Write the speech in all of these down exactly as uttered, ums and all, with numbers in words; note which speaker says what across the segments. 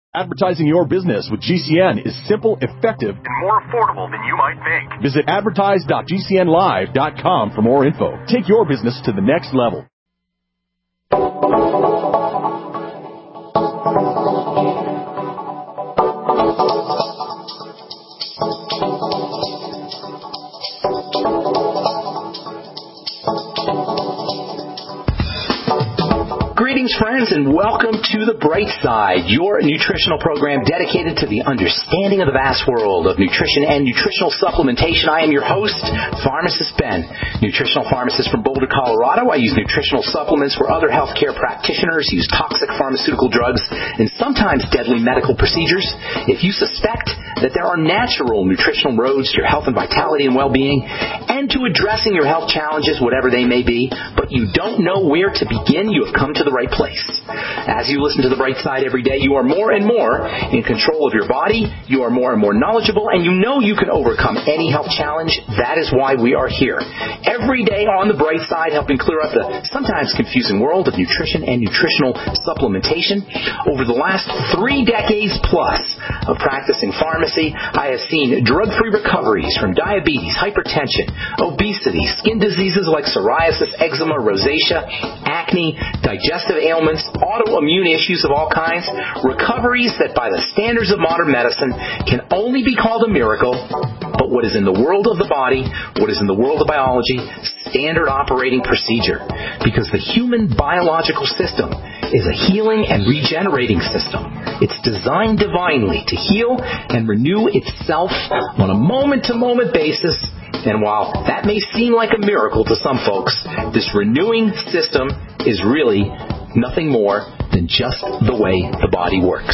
Speaker 1: Advertising your business with G C N is simple, effective,
Speaker 2: and more affordable than you might think.
Speaker 1: Visit advertise dot g c n live dot com for more info. Take your business to the next level.
Speaker 3: Greetings, friends, and welcome to The Bright Side, your nutritional program dedicated to the understanding of the vast world of nutrition and nutritional supplementation. I am your host, Pharmacist Ben, nutritional pharmacist from Boulder, Colorado. I use nutritional supplements where other healthcare practitioners use toxic pharmaceutical drugs and sometimes deadly medical procedures. If you suspect that there are natural nutritional roads to your health and vitality and well-being and to addressing your health challenges, whatever they may be, but you don't know where to begin, you have come to the right place. As you listen to The Bright Side every day, you are more and more in control of your body, you are more and more knowledgeable, and you know you can overcome any health challenge. That is why we are here. Every day on The Bright Side, helping clear up the sometimes confusing world of nutrition and nutritional supplementation. Over the last three decades plus of practicing pharmacy, I have seen drug-free recoveries from diabetes, hypertension, obesity, skin diseases like psoriasis, eczema, rosacea, acne, digestive ailments, autoimmune issues of all kinds, recoveries that by the standards of modern medicine can only be called a miracle, but what is in the world of the body, what is in the world of biology, standard operating procedure. Because the human biological system is a healing and regenerating system. It's designed divinely to heal and renew itself on a moment-to-moment basis. And while that may seem like a miracle to some folks, this renewing system is really nothing more than just the way the body works.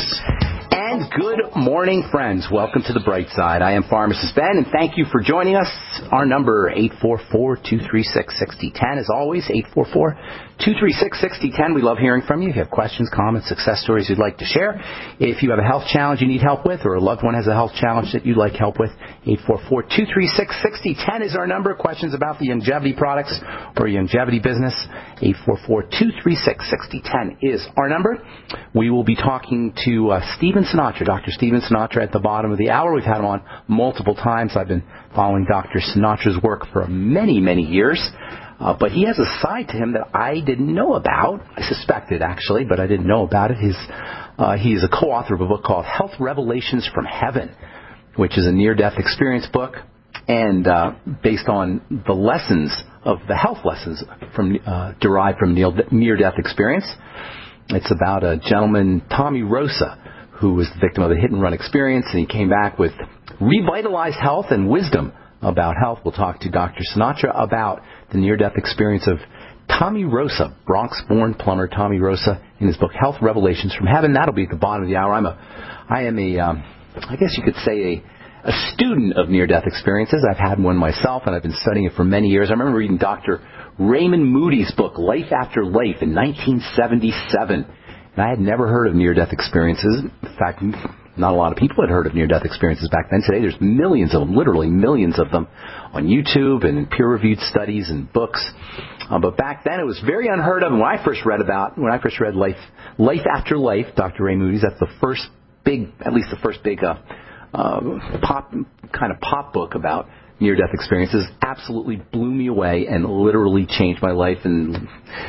Speaker 3: And good morning, friends. Welcome to The Bright Side. I am Pharmacist Ben, and thank you for joining us. Our number, eight four four, two three six, six zero one zero. As always, eight four four, two three six, six zero one zero. We love hearing from you. If you have questions, comments, success stories you'd like to share, if you have a health challenge you need help with, or a loved one has a health challenge that you'd like help with, eight four four, two three six, six zero one zero is our number. Questions about the Youngevity products or Youngevity business, eight four four, two three six, six zero one zero is our number. We will be talking to uh, Stephen Sinatra, Doctor Stephen Sinatra, at the bottom of the hour. We've had him on multiple times. I've been following Doctor Sinatra's work for many, many years. Uh, but he has a side to him that I didn't know about. I suspected, actually, but I didn't know about it. His, uh, he is a co-author of a book called Health Revelations from Heaven, which is a near-death experience book, and uh, based on the lessons of the health lessons from uh, derived from near-death experience. It's about a gentleman, Tommy Rosa, who was the victim of a hit-and-run experience, and he came back with revitalized health and wisdom about health. We'll talk to Doctor Sinatra about the near-death experience of Tommy Rosa, Bronx-born plumber Tommy Rosa, in his book Health Revelations from Heaven. That'll be at the bottom of the hour. I'm a, I am a, um, I guess you could say a, a student of near-death experiences. I've had one myself, and I've been studying it for many years. I remember reading Doctor Raymond Moody's book, Life After Life, in nineteen seventy-seven. And I had never heard of near-death experiences. In fact, not a lot of people had heard of near-death experiences back then. Today, there's millions of them, literally millions of them, on YouTube and in peer-reviewed studies and books. Uh, but back then, it was very unheard of. And when I first read about, when I first read Life, Life After Life, Doctor Ray Moody's, that's the first big, at least the first big uh, uh, pop kind of pop book about near-death experiences, absolutely blew me away and literally changed my life. And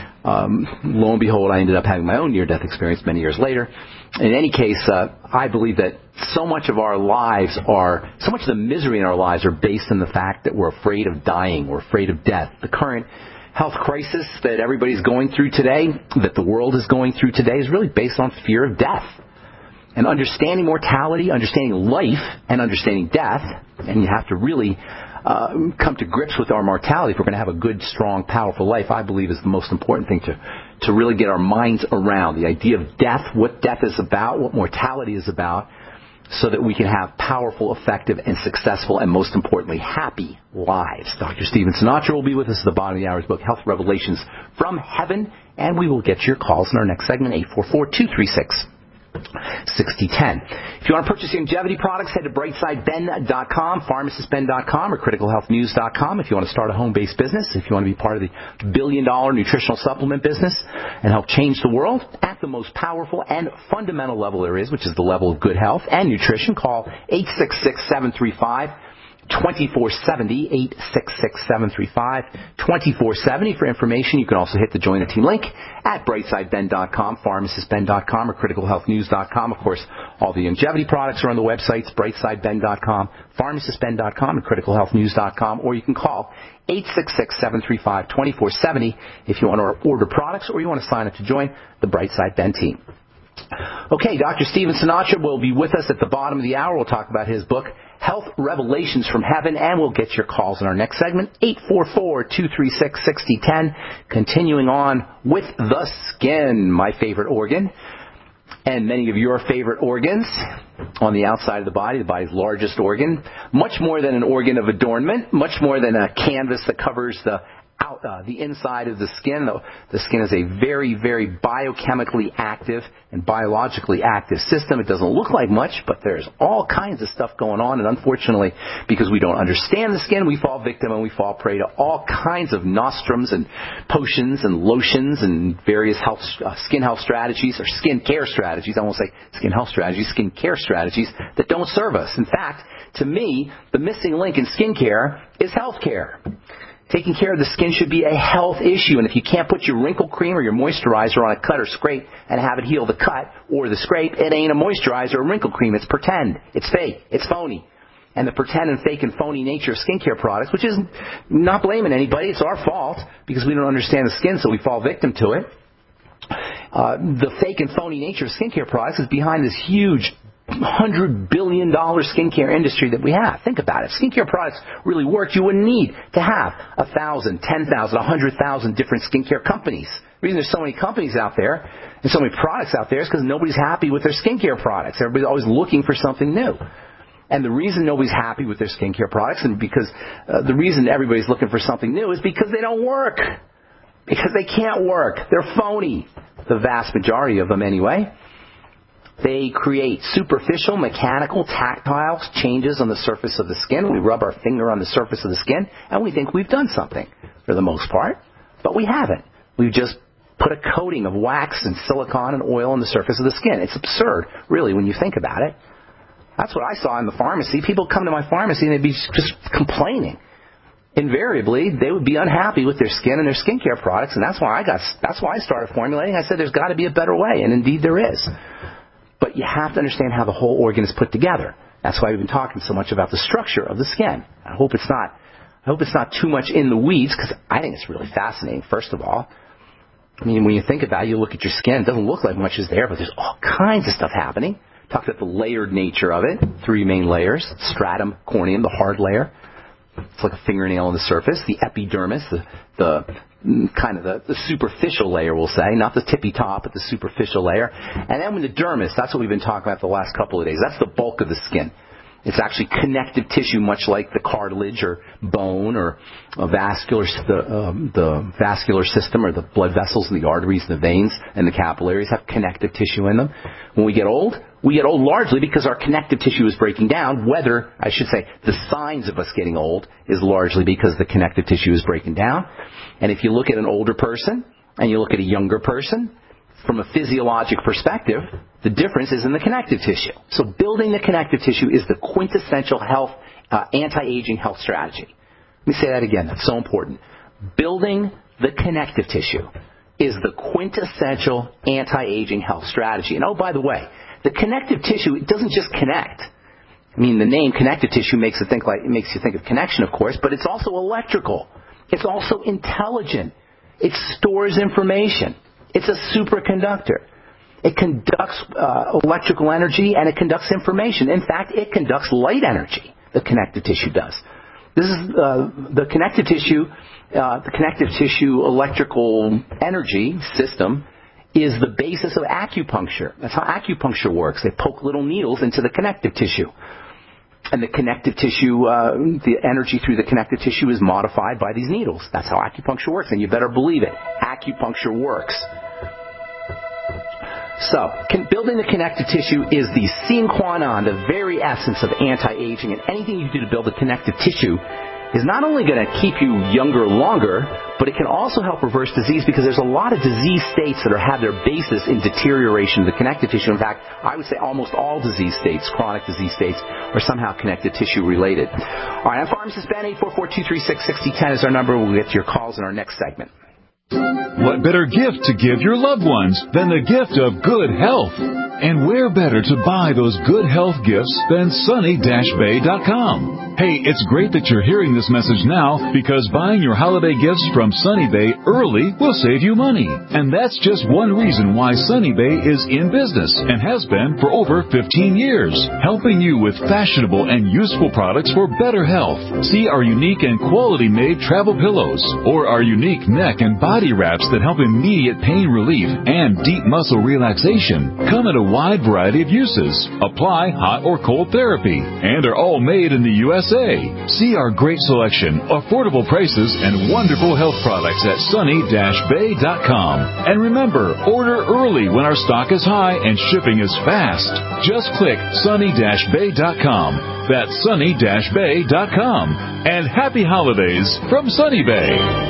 Speaker 3: um, lo and behold, I ended up having my own near-death experience many years later. In any case, uh, I believe that so much of our lives are, so much of the misery in our lives are based on the fact that we're afraid of dying, we're afraid of death. The current health crisis that everybody's going through today, that the world is going through today, is really based on fear of death. And understanding mortality, understanding life, and understanding death, and you have to really uh, come to grips with our mortality if we're going to have a good, strong, powerful life, I believe is the most important thing to, to really get our minds around. The idea of death, what death is about, what mortality is about, so that we can have powerful, effective, and successful, and most importantly, happy lives. Doctor Stephen Sinatra will be with us at the bottom of the hour's book, Health Revelations from Heaven, and we will get your calls in our next segment, eight four four, two three six, sixty ten. If you want to purchase longevity products, head to brightside ben dot com, pharmacist ben dot com, or critical health news dot com. If you want to start a home-based business, if you want to be part of the billion-dollar nutritional supplement business and help change the world at the most powerful and fundamental level there is, which is the level of good health and nutrition, call eight six six, seven three five, two four seven zero, eight six six, seven three five, two four seven zero for information. You can also hit the Join the Team link at brightside ben dot com, pharmacist ben dot com, or critical health news dot com. Of course, all the longevity products are on the websites, brightside ben dot com, pharmacist ben dot com, and critical health news dot com, or you can call eight six six, seven three five, two four seven zero if you want to order products or you want to sign up to join the Brightside Ben team. Okay, Doctor Steven Sinatra will be with us at the bottom of the hour. We'll talk about his book, Health Revelations from Heaven, and we'll get your calls in our next segment, eight four four, two three six, six zero one zero. Continuing on with the skin, my favorite organ, and many of your favorite organs on the outside of the body, the body's largest organ, much more than an organ of adornment, much more than a canvas that covers the out, uh, the inside of the skin. The, the skin is a very, very biochemically active and biologically active system. It doesn't look like much, but there's all kinds of stuff going on. And unfortunately, because we don't understand the skin, we fall victim and we fall prey to all kinds of nostrums and potions and lotions and various health, uh, skin health strategies or skin care strategies. I won't say skin health strategies, skin care strategies that don't serve us. In fact, to me, the missing link in skincare is health care. Taking care of the skin should be a health issue, and if you can't put your wrinkle cream or your moisturizer on a cut or scrape and have it heal the cut or the scrape, it ain't a moisturizer or wrinkle cream. It's pretend. It's fake. It's phony. And the pretend and fake and phony nature of skincare products, which is not blaming anybody, it's our fault because we don't understand the skin, so we fall victim to it. Uh, the fake and phony nature of skincare products is behind this huge one hundred billion dollars skincare industry that we have. Think about it. If skincare products really worked, you wouldn't need to have one thousand, ten thousand, one hundred thousand different skincare companies. The reason there's so many companies out there and so many products out there is because nobody's happy with their skincare products. Everybody's always looking for something new. And the reason nobody's happy with their skincare products and because uh, the reason everybody's looking for something new is because they don't work. Because they can't work. They're phony. The vast majority of them anyway. They create superficial, mechanical, tactile changes on the surface of the skin. We rub our finger on the surface of the skin, and we think we've done something, for the most part. But we haven't. We've just put a coating of wax and silicone and oil on the surface of the skin. It's absurd, really, when you think about it. That's what I saw in the pharmacy. People come to my pharmacy, and they'd be just complaining. Invariably, they would be unhappy with their skin and their skincare products, and that's why I got. That's why I started formulating. I said, there's got to be a better way, and indeed there is. But you have to understand how the whole organ is put together. That's why we've been talking so much about the structure of the skin. I hope it's not, I hope it's not too much in the weeds, because I think it's really fascinating, first of all. I mean, when you think about it, you look at your skin, it doesn't look like much is there, but there's all kinds of stuff happening. Talked about the layered nature of it, three main layers, stratum corneum, the hard layer. It's like a fingernail on the surface. The epidermis, the, the kind of the, the superficial layer, we'll say, not the tippy top, but the superficial layer. And then with the dermis, that's what we've been talking about the last couple of days. That's the bulk of the skin. It's actually connective tissue, much like the cartilage or bone or a vascular, the, um, the vascular system or the blood vessels and the arteries and the veins and the capillaries have connective tissue in them. When we get old, we get old largely because our connective tissue is breaking down, whether, I should say, the signs of us getting old is largely because the connective tissue is breaking down. And if you look at an older person and you look at a younger person, from a physiologic perspective, the difference is in the connective tissue. So building the connective tissue is the quintessential health, uh, anti-aging health strategy. Let me say that again. That's so important. Building the connective tissue is the quintessential anti-aging health strategy. And oh, by the way, the connective tissue, it doesn't just connect. I mean, the name connective tissue makes it think like it makes you think of connection, of course, but it's also electrical. It's also intelligent. It stores information. It's a superconductor. It conducts uh, electrical energy and it conducts information. In fact, it conducts light energy. The connective tissue does. This is uh, the connective tissue. Uh, the connective tissue electrical energy system is the basis of acupuncture. That's how acupuncture works. They poke little needles into the connective tissue. And the connective tissue, uh, the energy through the connective tissue is modified by these needles. That's how acupuncture works, and you better believe it. Acupuncture works. So, can, building the connective tissue is the sine qua non, the very essence of anti-aging, and anything you do to build the connective tissue is not only going to keep you younger longer, but it can also help reverse disease because there's a lot of disease states that are, have their basis in deterioration of the connective tissue. In fact, I would say almost all disease states, chronic disease states, are somehow connective tissue related. All right, I'm Pharmacist Ben. eight four four, two three six, six zero one zero is our number. We'll get to your calls in our next segment.
Speaker 4: What better gift to give your loved ones than the gift of good health? And where better to buy those good health gifts than sunny dash bay dot com? Hey, it's great that you're hearing this message now because buying your holiday gifts from Sunny Bay early will save you money. And that's just one reason why Sunny Bay is in business and has been for over fifteen years, helping you with fashionable and useful products for better health. See our unique and quality-made travel pillows or our unique neck and body wraps that help immediate pain relief and deep muscle relaxation. Come in a wide variety of uses. Apply hot or cold therapy and are all made in the U S A. See our great selection, affordable prices, and wonderful health products at sunny dash bay dot com. And remember, order early when our stock is high and shipping is fast. Just click sunny dash bay dot com. That's sunny dash bay dot com. And happy holidays from Sunny Bay.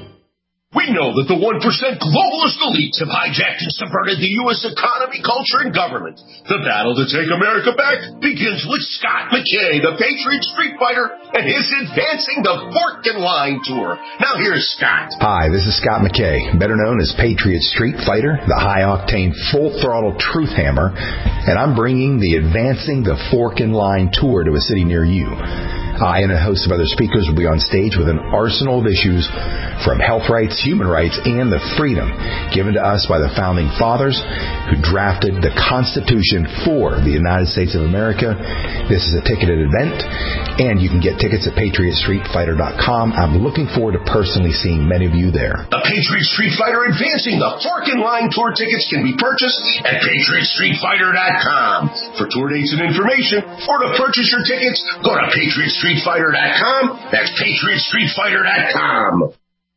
Speaker 5: We know that the one percent globalist elites have hijacked and subverted the U S economy, culture, and government. The battle to take America back begins with Scott McKay, the Patriot Street Fighter, and his Advancing the Fork and Line Tour. Now here's Scott.
Speaker 6: Hi, this is Scott McKay, better known as Patriot Street Fighter, the high-octane, full-throttle truth hammer, and I'm bringing the Advancing the Fork and Line Tour to a city near you. I and a host of other speakers will be on stage with an arsenal of issues from health rights, human rights, and the freedom given to us by the Founding Fathers who drafted the Constitution for the United States of America. This is a ticketed event, and you can get tickets at patriot street fighter dot com. I'm looking forward to personally seeing many of you there.
Speaker 5: The Patriot Street Fighter Advancing the Fork and Line Tour tickets can be purchased at patriot street fighter dot com. For tour dates and information, or to purchase your tickets, go to patriot street fighter dot com. That's patriot street fighter dot com.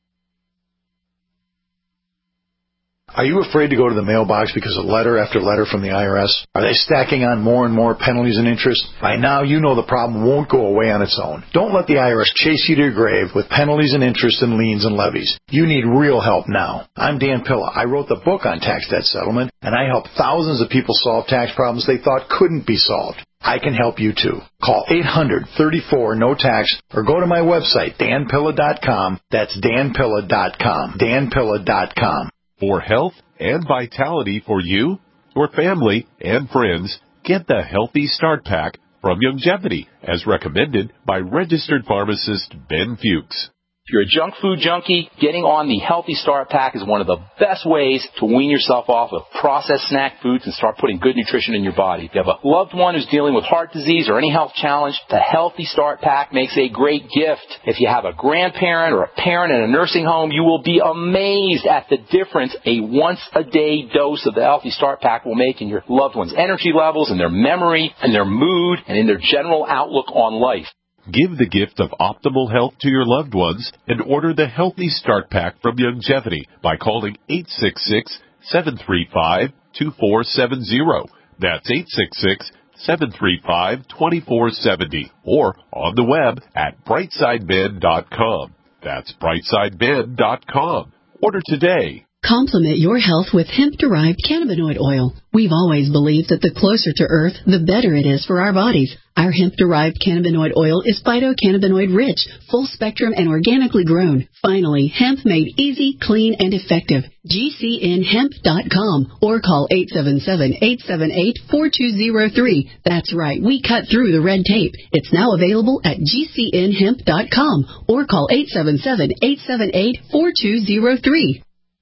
Speaker 7: Are you afraid to go to the mailbox because of letter after letter from the I R S? Are they stacking on more and more penalties and interest? By now, you know the problem won't go away on its own. Don't let the I R S chase you to your grave with penalties and interest and liens and levies. You need real help now. I'm Dan Pilla. I wrote the book on tax debt settlement, and I help thousands of people solve tax problems they thought couldn't be solved. I can help you too. Call eight hundred, thirty-four, no tax or go to my website, dan pilla dot com. That's dan pilla dot com. dan pilla dot com.
Speaker 8: For health and vitality for you, your family, and friends, get the Healthy Start Pack from Youngevity, as recommended by registered pharmacist Ben Fuchs.
Speaker 3: If you're a junk food junkie, getting on the Healthy Start Pack is one of the best ways to wean yourself off of processed snack foods and start putting good nutrition in your body. If you have a loved one who's dealing with heart disease or any health challenge, the Healthy Start Pack makes a great gift. If you have a grandparent or a parent in a nursing home, you will be amazed at the difference a once-a-day dose of the Healthy Start Pack will make in your loved one's energy levels, in their memory, in their mood, and in their general outlook on life.
Speaker 8: Give the gift of optimal health to your loved ones and order the Healthy Start Pack from Youngevity by calling eight six six, seven three five, two four seven zero. That's eight six six, seven three five, two four seven zero or on the web at brightside med dot com. That's brightside med dot com. Order today.
Speaker 9: Complement your health with hemp-derived cannabinoid oil. We've always believed that the closer to Earth, the better it is for our bodies. Our hemp-derived cannabinoid oil is phytocannabinoid-rich, full-spectrum, and organically grown. Finally, hemp made easy, clean, and effective. G C N hemp dot com or call eight seven seven, eight seven eight, four two zero three. That's right, we cut through the red tape. It's now available at G C N hemp dot com or call eight seven seven, eight seven eight, four two zero three.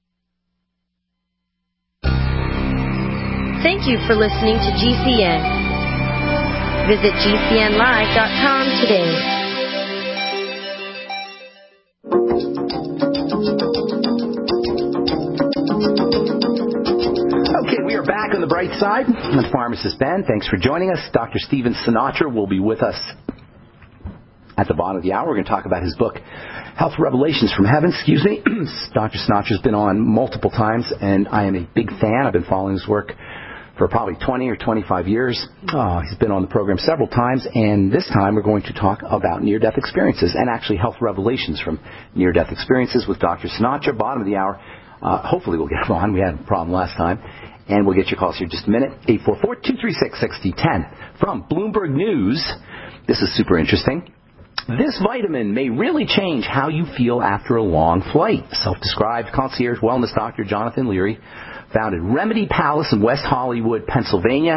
Speaker 10: Thank you for listening to G C N. Visit G C N live dot com today.
Speaker 3: Okay, we are back on the bright side. I'm Pharmacist Ben. Thanks for joining us. Doctor Steven Sinatra will be with us At the bottom of the hour, we're going to talk about his book, Health Revelations from Heaven. Excuse me. Doctor Sinatra's been on multiple times, and I am a big fan. I've been following his work for probably twenty or twenty-five years. Uh, he's been on the program several times, and this time we're going to talk about near-death experiences and actually health revelations from near-death experiences with Doctor Sinatra. Bottom of the hour. Uh, hopefully we'll get him on. We had a problem last time. And we'll get your calls here in just a minute. eight four four, two three six, six zero one zero. From Bloomberg News, this is super interesting. This vitamin may really change how you feel after a long flight. Self-described concierge wellness doctor Jonathan Leary founded Remedy Palace in West Hollywood, Pennsylvania,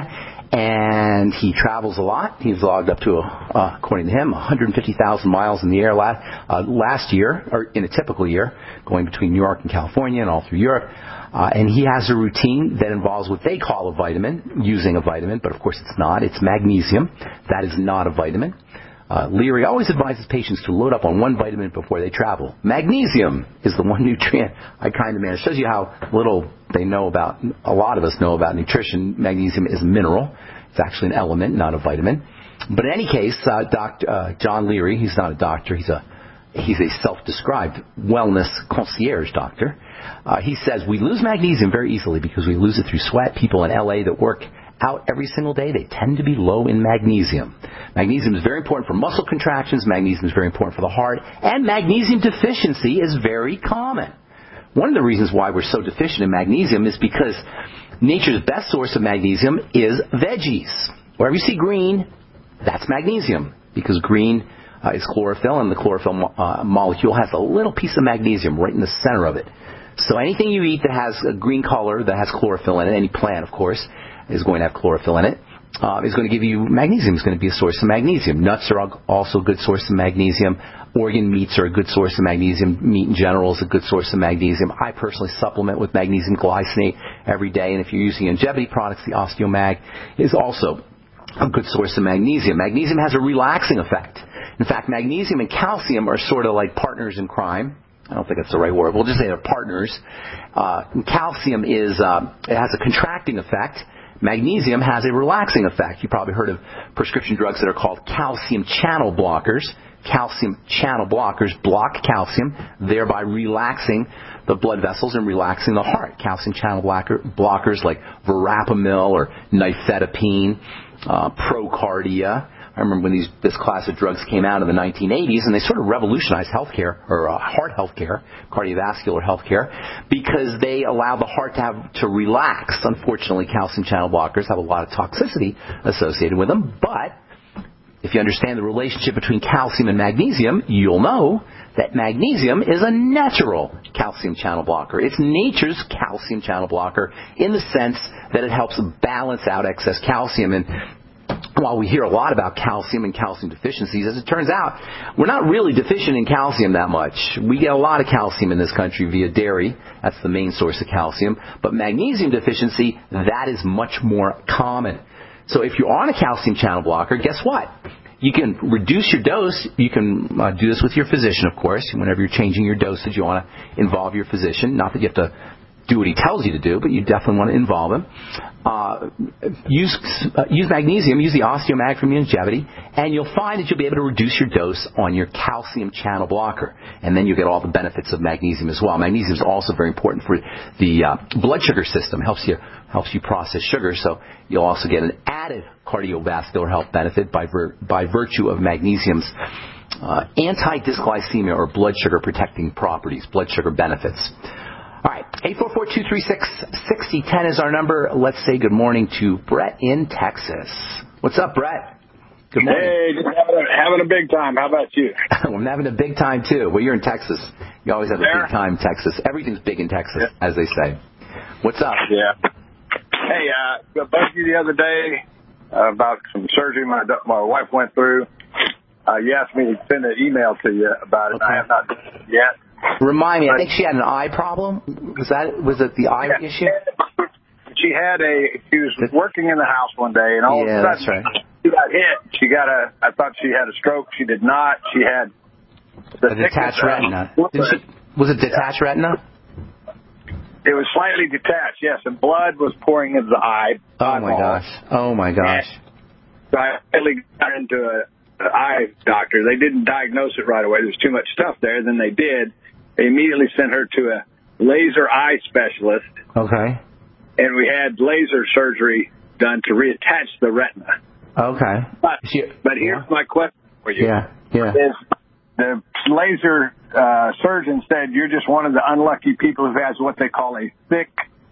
Speaker 3: and he travels a lot. He's logged up to, uh, according to him, one hundred fifty thousand miles in the air last, uh, last year, or in a typical year, going between New York and California and all through Europe. Uh, and he has a routine that involves what they call a vitamin, using a vitamin, but of course it's not. It's magnesium. That is not a vitamin. Uh, Leary always advises patients to load up on one vitamin before they travel. Magnesium is the one nutrient I kind of man. It shows you how little they know about, a lot of us know about nutrition. Magnesium is a mineral. It's actually an element, not a vitamin. But in any case, uh, Doctor Uh, John Leary, he's not a doctor, he's a he's a self-described wellness concierge doctor. Uh, he says we lose magnesium very easily because we lose it through sweat. People in L A that work out every single day, they tend to be low in magnesium. Magnesium is very important for muscle contractions. Magnesium is very important for the heart. And magnesium deficiency is very common. One of the reasons why we're so deficient in magnesium is because nature's best source of magnesium is veggies. Wherever you see green, that's magnesium, because green uh, is chlorophyll, and the chlorophyll mo- uh, molecule has a little piece of magnesium right in the center of it. So anything you eat that has a green color, that has chlorophyll in it, any plant, of course, is going to have chlorophyll in it, uh, is going to give you magnesium. It's going to be a source of magnesium. Nuts are also a good source of magnesium. Organ meats are a good source of magnesium. Meat in general is a good source of magnesium. I personally supplement with magnesium glycinate every day, and if you're using Ingevity products, the OsteoMag is also a good source of magnesium. Magnesium has a relaxing effect. In fact, magnesium and calcium are sort of like partners in crime. I don't think that's the right word. We'll just say they're partners. Uh, calcium is uh, it has a contracting effect. Magnesium has a relaxing effect. You've probably heard of prescription drugs that are called calcium channel blockers. Calcium channel blockers block calcium, thereby relaxing the blood vessels and relaxing the heart. Calcium channel blocker, blockers like verapamil or nifedipine, uh, Procardia. I remember when these, this class of drugs came out in the nineteen eighties, and they sort of revolutionized healthcare, or uh, heart healthcare, cardiovascular healthcare, because they allow the heart to have to relax. Unfortunately, calcium channel blockers have a lot of toxicity associated with them, but if you understand the relationship between calcium and magnesium, you'll know that magnesium is a natural calcium channel blocker. It's nature's calcium channel blocker in the sense that it helps balance out excess calcium. And while we hear a lot about calcium and calcium deficiencies, as it turns out, we're not really deficient in calcium that much. We get a lot of calcium in this country via dairy. That's the main source of calcium. But magnesium deficiency, that is much more common. So if you're on a calcium channel blocker, guess what? You can reduce your dose. You can uh, do this with your physician, of course. Whenever you're changing your dosage, you want to involve your physician. Not that you have to do what he tells you to do, but you definitely want to involve him. Uh, use uh, use magnesium, use the OsteoMag from Ingevity, and you'll find that you'll be able to reduce your dose on your calcium channel blocker. And then you get all the benefits of magnesium as well. Magnesium is also very important for the uh, blood sugar system. Helps you helps you process sugar, so you'll also get an added cardiovascular health benefit by vir- by virtue of magnesium's uh, anti-dysglycemia or blood sugar protecting properties, blood sugar benefits. All right, eight four four, two three six, six zero one zero is our number. Let's say good morning to Brett in Texas. What's up, Brett? Good morning.
Speaker 11: Hey, just having a, having a big time. How about you?
Speaker 3: I'm having a big time, too. Well, you're in Texas. You always have a
Speaker 11: there?
Speaker 3: big time in Texas. Everything's big in Texas, yeah, as they say. What's up?
Speaker 11: Yeah. Hey, uh, I bugged you the other day uh, about some surgery my my wife went through. Uh, you asked me to send an email to you about it. Okay. I have not done it yet.
Speaker 3: Remind me, I think she had an eye problem. Was that was it the eye yeah. issue?
Speaker 11: She had a. She was working in the house one day, and all
Speaker 3: yeah,
Speaker 11: of a sudden
Speaker 3: that's right.
Speaker 11: she got hit. She got a. I thought she had a stroke. She did not. She had the
Speaker 3: a detached retina. Didn't she, was it detached yeah. retina?
Speaker 11: It was slightly detached, yes, and blood was pouring into the eye.
Speaker 3: Oh my gosh! Oh my gosh!
Speaker 11: And so I finally got into a eye doctor. They didn't diagnose it right away. There's too much stuff there. Then they did. They immediately sent her to a laser eye specialist.
Speaker 3: Okay.
Speaker 11: And we had laser surgery done to reattach the retina.
Speaker 3: Okay.
Speaker 11: But, but here's my question for you.
Speaker 3: Yeah, yeah.
Speaker 11: Is the laser uh, surgeon said you're just one of the unlucky people who has what they call a thick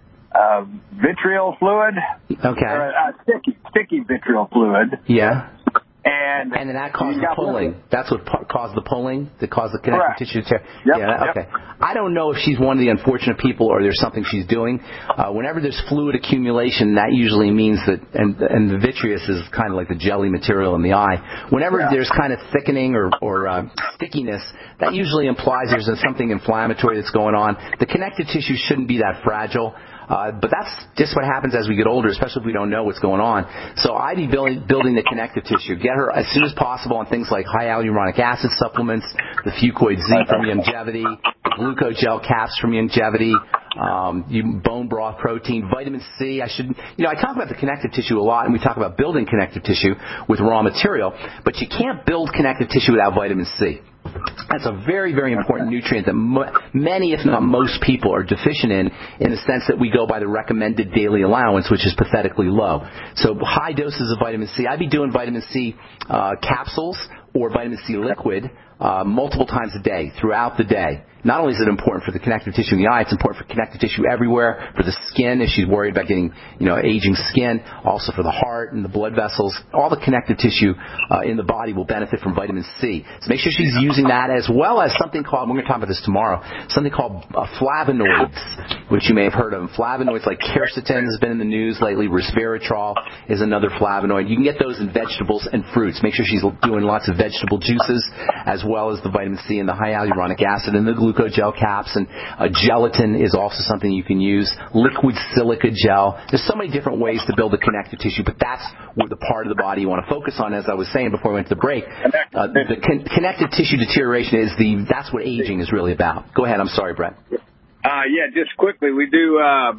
Speaker 11: uh, vitreal fluid.
Speaker 3: Okay.
Speaker 11: Or a, a sticky, sticky vitreal fluid.
Speaker 3: Yeah.
Speaker 11: And,
Speaker 3: and then that caused the pulling. That's what pu- caused the pulling, that caused the connective
Speaker 11: Correct.
Speaker 3: tissue to tear.
Speaker 11: Yep,
Speaker 3: yeah, okay.
Speaker 11: yep.
Speaker 3: I don't know if she's one of the unfortunate people or there's something she's doing. Uh, whenever there's fluid accumulation, that usually means that, and, and the vitreous is kind of like the jelly material in the eye. Whenever yeah. there's kind of thickening or, or uh, stickiness, that usually implies there's something inflammatory that's going on. The connective tissue shouldn't be that fragile. Uh, but that's just what happens as we get older, especially if we don't know what's going on. So I'd be building, building the connective tissue. Get her as soon as possible on things like high hyaluronic acid supplements, the Fucoid Z from Youngevity, the Glucogel caps from Youngevity, um, you, bone broth protein, vitamin C. I should, you know, I talk about the connective tissue a lot, and we talk about building connective tissue with raw material, but you can't build connective tissue without vitamin C. That's a very, very important nutrient that mo- many, if not most people, are deficient in, in the sense that we go by the recommended daily allowance, which is pathetically low. So high doses of vitamin C. I'd be doing vitamin C uh, capsules or vitamin C liquid uh, multiple times a day, throughout the day. Not only is it important for the connective tissue in the eye, it's important for connective tissue everywhere, for the skin if she's worried about getting, you know, aging skin, also for the heart and the blood vessels. All the connective tissue uh, in the body will benefit from vitamin C. So make sure she's using that, as well as something called, we're going to talk about this tomorrow, something called uh, flavonoids, which you may have heard of. Flavonoids like quercetin has been in the news lately. Resveratrol is another flavonoid. You can get those in vegetables and fruits. Make sure she's doing lots of vegetable juices, as well as the vitamin C and the high hyaluronic acid and the glucose gel caps, and uh, gelatin is also something you can use. Liquid silica gel. There's so many different ways to build the connective tissue, but that's what the part of the body you want to focus on. As I was saying before we went to the break, uh, the con- connective tissue deterioration is the that's what aging is really about. Go ahead. I'm sorry, Brett.
Speaker 11: Uh, yeah, just quickly, we do uh,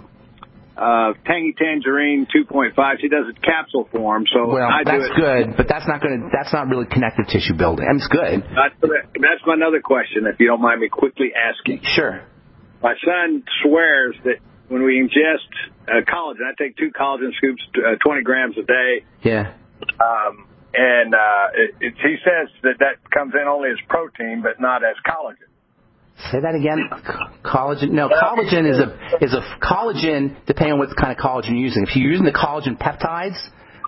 Speaker 11: uh, Tangy Tangerine two point five. She does it capsule form, so
Speaker 3: well,
Speaker 11: I
Speaker 3: that's
Speaker 11: do it.
Speaker 3: good, but that's not going to. That's not really connective tissue building. I mean, it's good.
Speaker 11: That's, that's my another question, if you don't mind me quickly asking.
Speaker 3: Sure.
Speaker 11: My son swears that when we ingest uh, collagen, I take two collagen scoops, uh, twenty grams a day.
Speaker 3: Yeah.
Speaker 11: Um, and uh, it, it, he says that that comes in only as protein, but not as collagen.
Speaker 3: Say that again. Collagen? No, collagen is a is a collagen. Depending on what kind of collagen you're using. If you're using the collagen peptides,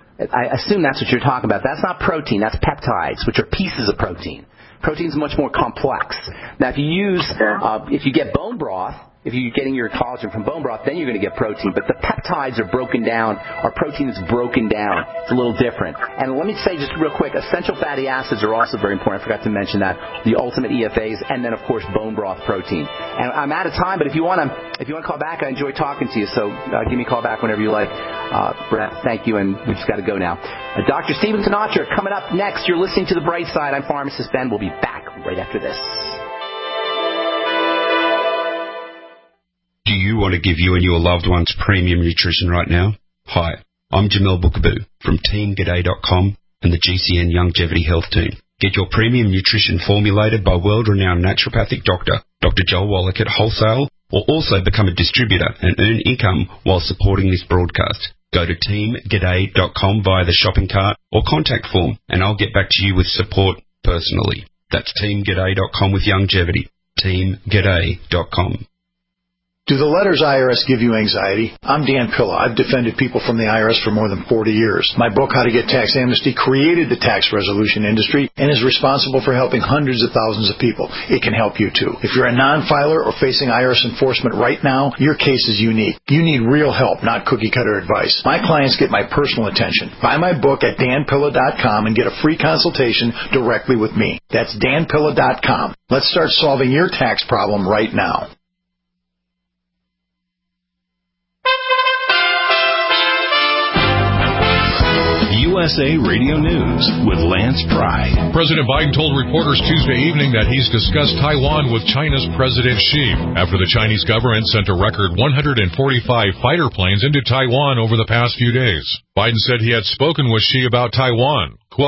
Speaker 3: I assume that's what you're talking about. That's not protein. That's peptides, which are pieces of protein. Protein is much more complex. Now, if you use uh, if you get bone broth. If you're getting your collagen from bone broth, then you're going to get protein. But the peptides are broken down. Our protein is broken down. It's a little different. And let me say just real quick, essential fatty acids are also very important. I forgot to mention that. The ultimate E F As, and then, of course, bone broth protein. And I'm out of time, but if you want to if you want to call back, I enjoy talking to you. So uh, give me a call back whenever you like. Uh, Brett, thank you, and we've just got to go now. Uh, Doctor Stephen Sinatra coming up next. You're listening to The Bright Side. I'm Pharmacist Ben. We'll be back right after this.
Speaker 12: Do you want to give you and your loved ones premium nutrition right now? Hi, I'm Jamel Bookaboo from Team G'day dot com and the G C N Youngevity Health Team. Get your premium nutrition formulated by world-renowned naturopathic doctor, Doctor Joel Wallach at wholesale, or also become a distributor and earn income while supporting this broadcast. Go to Team G'day dot com via the shopping cart or contact form, and I'll get back to you with support personally. That's Team G'day dot com with Youngevity. Team G'day dot com.
Speaker 7: Do the letters I R S give you anxiety? I'm Dan Pilla. I've defended people from the I R S for more than forty years. My book, How to Get Tax Amnesty, created the tax resolution industry and is responsible for helping hundreds of thousands of people. It can help you, too. If you're a non-filer or facing I R S enforcement right now, your case is unique. You need real help, not cookie-cutter advice. My clients get my personal attention. Buy my book at Dan Pilla dot com and get a free consultation directly with me. That's Dan Pilla dot com. Let's start solving your tax problem right now.
Speaker 1: U S A Radio News with Lance Pry.
Speaker 13: President Biden told reporters Tuesday evening that he's discussed Taiwan with China's President Xi after the Chinese government sent a record one hundred forty-five fighter planes into Taiwan over the past few days. Biden said he had spoken with Xi about Taiwan. Quote,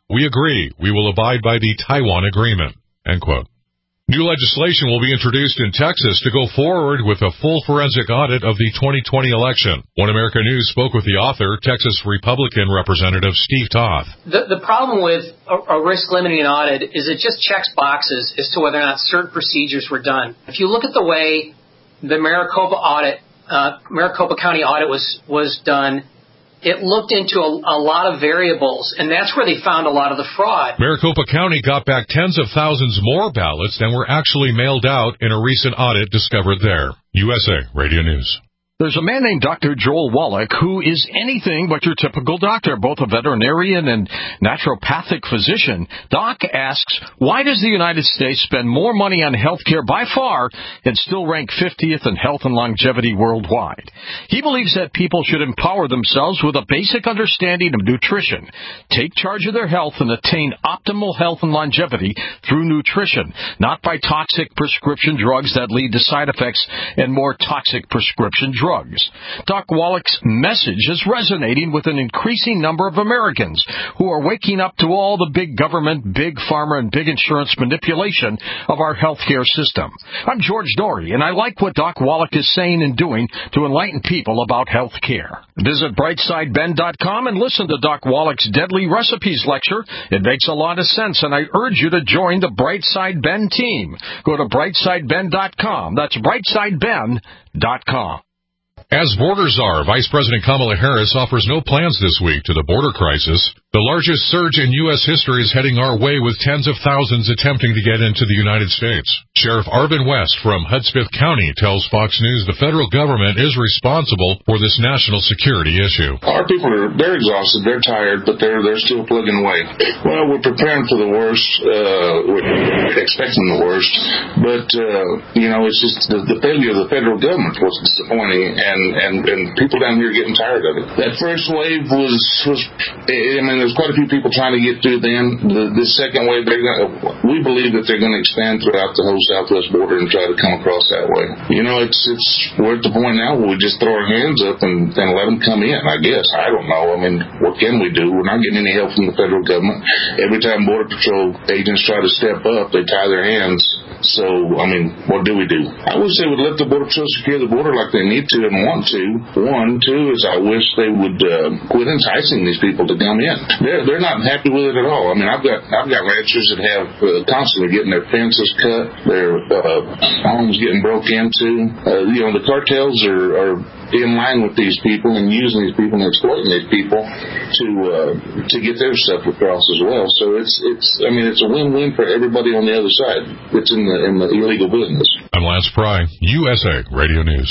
Speaker 13: We agree. We will abide by the Taiwan Agreement. End quote. New legislation will be introduced in Texas to go forward with a full forensic audit of the twenty twenty election. One America News spoke with the author, Texas Republican Representative Steve Toth.
Speaker 14: The, the problem with a, a risk-limiting audit is it just checks boxes as to whether or not certain procedures were done. If you look at the way the Maricopa audit, uh, Maricopa County audit was, was done, it looked into a, a lot of variables, and that's where they found a lot of the fraud.
Speaker 13: Maricopa County got back tens of thousands more ballots than were actually mailed out in a recent audit discovered there. U S A Radio News.
Speaker 1: There's a man named Doctor Joel Wallach who is anything but your typical doctor, both a veterinarian and naturopathic physician. Doc asks, why does the United States spend more money on health care by far and still rank fiftieth in health and longevity worldwide? He believes that people should empower themselves with a basic understanding of nutrition, take charge of their health, and attain optimal health and longevity through nutrition, not by toxic prescription drugs that lead to side effects and more toxic prescription drugs. Drugs. Doc Wallach's message is resonating with an increasing number of Americans who are waking up to all the big government, big pharma, and big insurance manipulation of our healthcare system. I'm George Dory, and I like what Doc Wallach is saying and doing to enlighten people about health care. Visit brightside ben dot com and listen to Doc Wallach's Deadly Recipes lecture. It makes a lot of sense, and I urge you to join the Brightside Ben team. Go to brightside ben dot com. That's brightside ben dot com.
Speaker 13: As border czar, Vice President Kamala Harris offers no plans this week to the border crisis. The largest surge in U S history is heading our way with tens of thousands attempting to get into the United States. Sheriff Arvin West from Hudspeth County tells Fox News the federal government is responsible for this national security issue.
Speaker 15: Our people are, they're exhausted, they're tired, but they're they're still plugging away. Well, we're preparing for the worst, uh, we're expecting the worst, but, uh, you know, it's just the, the failure of the federal government was disappointing, and, and, and people down here are getting tired of it. That first wave was, was I mean, there's quite a few people trying to get through them. The, the second wave, they're gonna, we believe that they're going to expand throughout the whole southwest border and try to come across that way. You know, it's it's we're at the point now where we just throw our hands up and, and let them come in, I guess. I don't know. I mean, what can we do? We're not getting any help from the federal government. Every time Border Patrol agents try to step up, they tie their hands. So, I mean, what do we do? I wish they would let the Border Patrol secure the border like they need to and want to. One. Two is I wish they would uh, quit enticing these people to come in. They're, they're not happy with it at all. I mean, I've got I've got ranchers that have uh, constantly getting their fences cut, their uh, homes getting broke into. Uh, you know, the cartels are, are in line with these people and using these people and exploiting these people to uh, to get their stuff across as well. So it's it's I mean it's a win-win for everybody on the other side that's in the in the illegal business.
Speaker 13: I'm Lance Pry, U S A Radio News.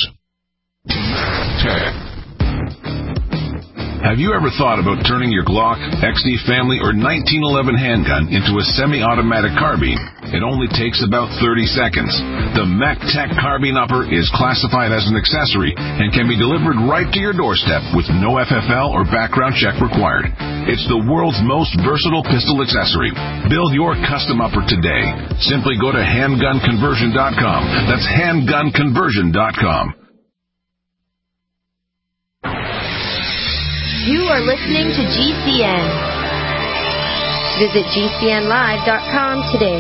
Speaker 16: Have you ever thought about turning your Glock, X D Family, or nineteen eleven handgun into a semi-automatic carbine? It only takes about thirty seconds. The MacTech Carbine Upper is classified as an accessory and can be delivered right to your doorstep with no F F L or background check required. It's the world's most versatile pistol accessory. Build your custom upper today. Simply go to handgun conversion dot com. That's handgun conversion dot com.
Speaker 10: You are listening to G C N. Visit G C N live dot com today.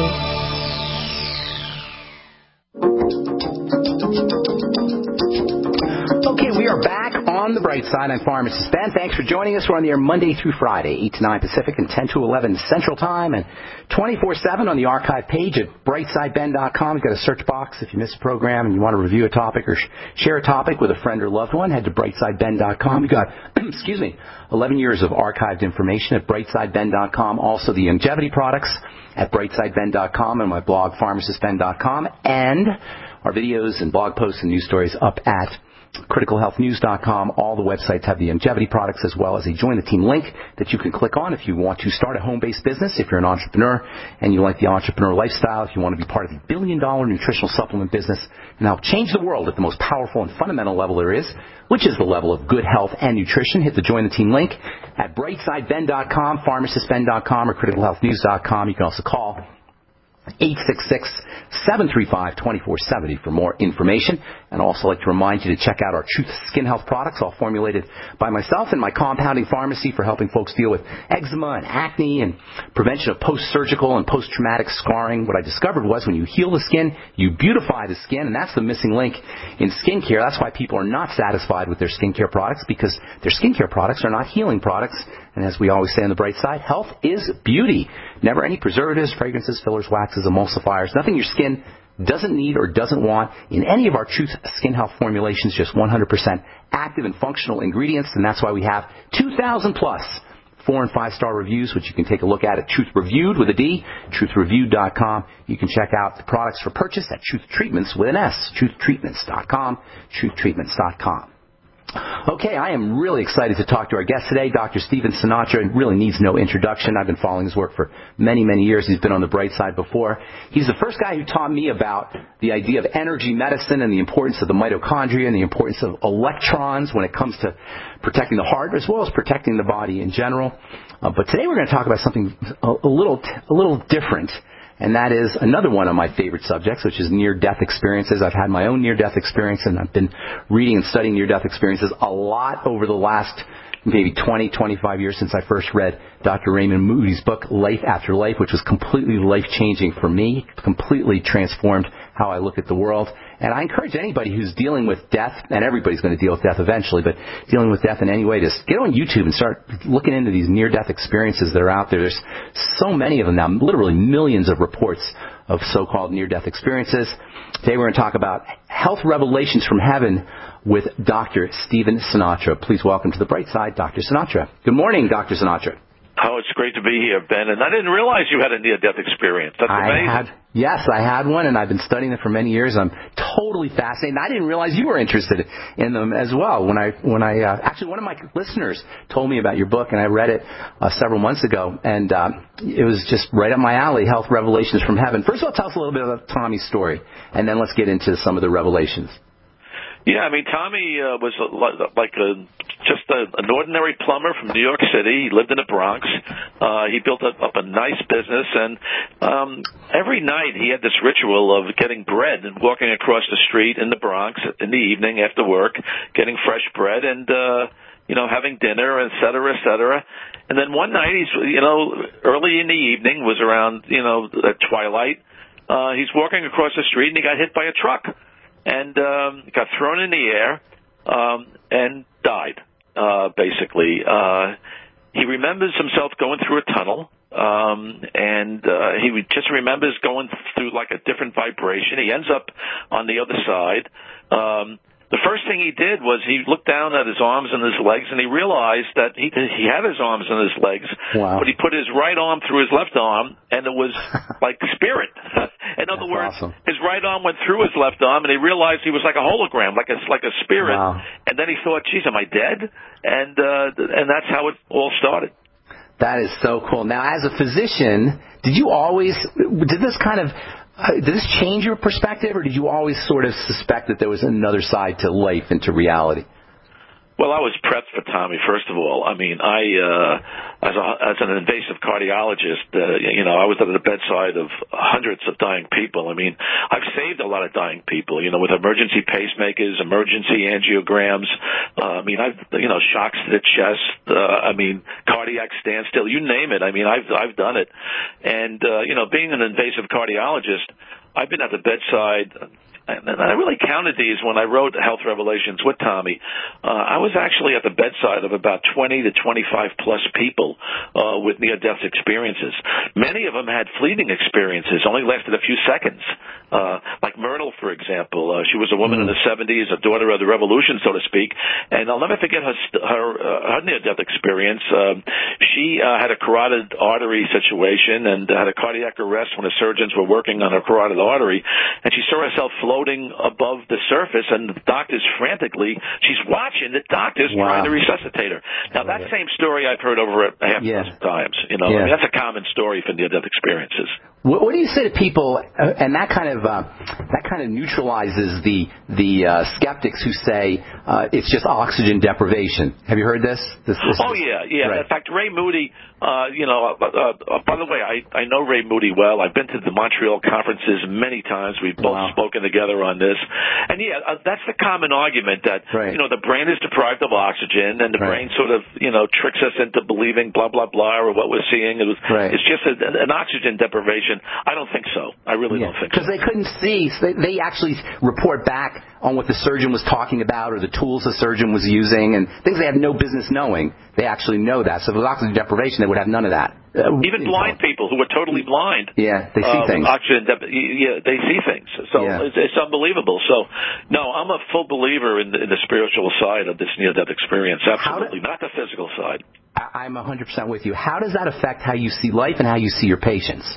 Speaker 3: Okay, we are back on the bright side. I'm Pharmacist Ben. Thanks for joining us. We're on the air Monday through Friday, eight to nine Pacific and ten to eleven Central Time, and twenty-four seven on the archive page at brightside ben dot com. You've got a search box if you miss a program and you want to review a topic or sh- share a topic with a friend or loved one. Head to brightside ben dot com. You've got, excuse me, eleven years of archived information at brightside ben dot com. Also the longevity products at brightside ben dot com and my blog pharmacist ben dot com, and our videos and blog posts and news stories up at critical health news dot com. All the websites have the longevity products as well as a Join the Team link that you can click on if you want to start a home-based business, if you're an entrepreneur and you like the entrepreneur lifestyle, if you want to be part of the billion-dollar nutritional supplement business and help change the world at the most powerful and fundamental level there is, which is the level of good health and nutrition. Hit the Join the Team link at brightside ben dot com, pharmacist ben dot com, or critical health news dot com. You can also call eight six six, seven three five, two four seven zero for more information. And I'd also like to remind you to check out our Truth Skin Health products, all formulated by myself and my compounding pharmacy for helping folks deal with eczema and acne and prevention of post-surgical and post-traumatic scarring. What I discovered was when you heal the skin, you beautify the skin, and that's the missing link in skincare. That's why people are not satisfied with their skincare products, because their skincare products are not healing products. And as we always say on the bright side, health is beauty. Never any preservatives, fragrances, fillers, waxes, emulsifiers, nothing your skin doesn't need or doesn't want in any of our Truth Skin Health formulations, just one hundred percent active and functional ingredients. And that's why we have two thousand plus four and five star reviews, which you can take a look at at Truth Reviewed with a D, truth reviewed dot com. You can check out the products for purchase at Truth Treatments with an S, truth treatments dot com, truth treatments dot com. Okay, I am really excited to talk to our guest today, Doctor Stephen Sinatra. It really needs no introduction. I've been following his work for many, many years. He's been on the bright side before. He's the first guy who taught me about the idea of energy medicine and the importance of the mitochondria and the importance of electrons when it comes to protecting the heart as well as protecting the body in general. Uh, but today we're going to talk about something a, a little, a little different. And that is another one of my favorite subjects, which is near-death experiences. I've had my own near-death experience, and I've been reading and studying near-death experiences a lot over the last maybe twenty, twenty-five years since I first read Doctor Raymond Moody's book, Life After Life, which was completely life-changing for me, completely transformed how I look at the world. And I encourage anybody who's dealing with death, and everybody's going to deal with death eventually, but dealing with death in any way, just get on YouTube and start looking into these near-death experiences that are out there. There's so many of them now, literally millions of reports of so-called near-death experiences. Today we're going to talk about health revelations from heaven with Doctor Stephen Sinatra. Please welcome to the bright side, Doctor Sinatra. Good morning, Doctor Sinatra.
Speaker 17: Oh, it's great to be here, Ben. And I didn't realize you had a near-death experience. That's
Speaker 3: I
Speaker 17: amazing.
Speaker 3: Had, yes, I had one, and I've been studying it for many years. I'm totally fascinated. I didn't realize you were interested in them as well. When I, when I uh, actually, one of my listeners told me about your book, and I read it uh, several months ago, and uh, it was just right up my alley, Health Revelations from Heaven. First of all, tell us a little bit about Tommy's story, and then let's get into some of the revelations.
Speaker 17: Yeah, I mean, Tommy uh, was a, like a, just a, an ordinary plumber from New York City. He lived in the Bronx. Uh, he built up, up a nice business, and um, every night he had this ritual of getting bread and walking across the street in the Bronx in the evening after work, getting fresh bread and, uh, you know, having dinner, et cetera, et cetera. And then one night, he's, you know, early in the evening, was around, you know, at twilight, uh, he's walking across the street and he got hit by a truck. And um, got thrown in the air um, and died, uh, basically. Uh, he remembers himself going through a tunnel, um, and uh, he just remembers going through like a different vibration. He ends up on the other side. Um, the first thing he did was he looked down at his arms and his legs, and he realized that he he had his arms and his legs,
Speaker 3: wow.
Speaker 17: but he put his right arm through his left arm, and it was like spirit. In other
Speaker 3: That's
Speaker 17: words,
Speaker 3: awesome.
Speaker 17: His right arm went through his left arm, and he realized he was like a hologram, like a like a spirit.
Speaker 3: Wow.
Speaker 17: And then he thought, "Geez, am I dead?" And uh, and that's how it all started.
Speaker 3: That is so cool. Now, as a physician, did you always did this kind of Uh, did this change your perspective, or did you always sort of suspect that there was another side to life and to reality?
Speaker 17: Well, I was prepped for Tommy, first of all. I mean, I, uh, as, a, as an invasive cardiologist, uh, you know, I was at the bedside of hundreds of dying people. I mean, I've saved a lot of dying people, you know, with emergency pacemakers, emergency angiograms. Uh, I mean, I've, you know, shocks to the chest, uh, I mean, cardiac standstill, you name it. I mean, I've, I've done it. And, uh, you know, being an invasive cardiologist, I've been at the bedside. And I really counted these when I wrote Health Revelations with Tommy. Uh, I was actually at the bedside of about twenty to twenty-five plus people uh, with near-death experiences. Many of them had fleeting experiences, only lasted a few seconds. Uh, like Myrtle, for example. Uh, she was a woman mm. in the seventies, a daughter of the revolution, so to speak. And I'll never forget her, her, uh, her near-death experience. Um, she uh, had a carotid artery situation and had a cardiac arrest when the surgeons were working on her carotid artery. And she saw herself floating above the surface, and the doctors frantically, she's watching the doctors wow. trying to resuscitate her. Now, that same story I've heard over a half yeah. dozen times. You know,
Speaker 3: yeah.
Speaker 17: I mean, that's a common story for near-death experiences.
Speaker 3: What, what do you say to people, uh, and that kind of uh, that kind of neutralizes the the uh, skeptics who say uh, it's just oxygen deprivation. Have you heard this? this, this
Speaker 17: oh yeah, yeah.
Speaker 3: Right.
Speaker 17: In fact, Ray Moody. Uh, you know, uh, uh, by the way, I, I know Ray Moody well. I've been to the Montreal conferences many times. We've both wow. spoken together on this. And, yeah, uh, that's the common argument that, right. you know, the brain is deprived of oxygen and the right. brain sort of, you know, tricks us into believing blah, blah, blah, or what we're seeing. It was, right. It's just a, an oxygen deprivation. I don't think so. I really yeah. don't think so.
Speaker 3: Because they couldn't see. So they, they actually report back on what the surgeon was talking about or the tools the surgeon was using and things they have no business knowing. They actually know that. So with oxygen deprivation, they would have none of that. Uh,
Speaker 17: Even blind people who are totally blind.
Speaker 3: Yeah, they see
Speaker 17: uh,
Speaker 3: things.
Speaker 17: Oxygen dep- yeah, they see things. So yeah. it's, it's unbelievable. So, no, I'm a full believer in the, in the spiritual side of this near-death experience. Absolutely. Do, not the physical side.
Speaker 3: I'm one hundred percent with you. How does that affect how you see life and how you see your patients?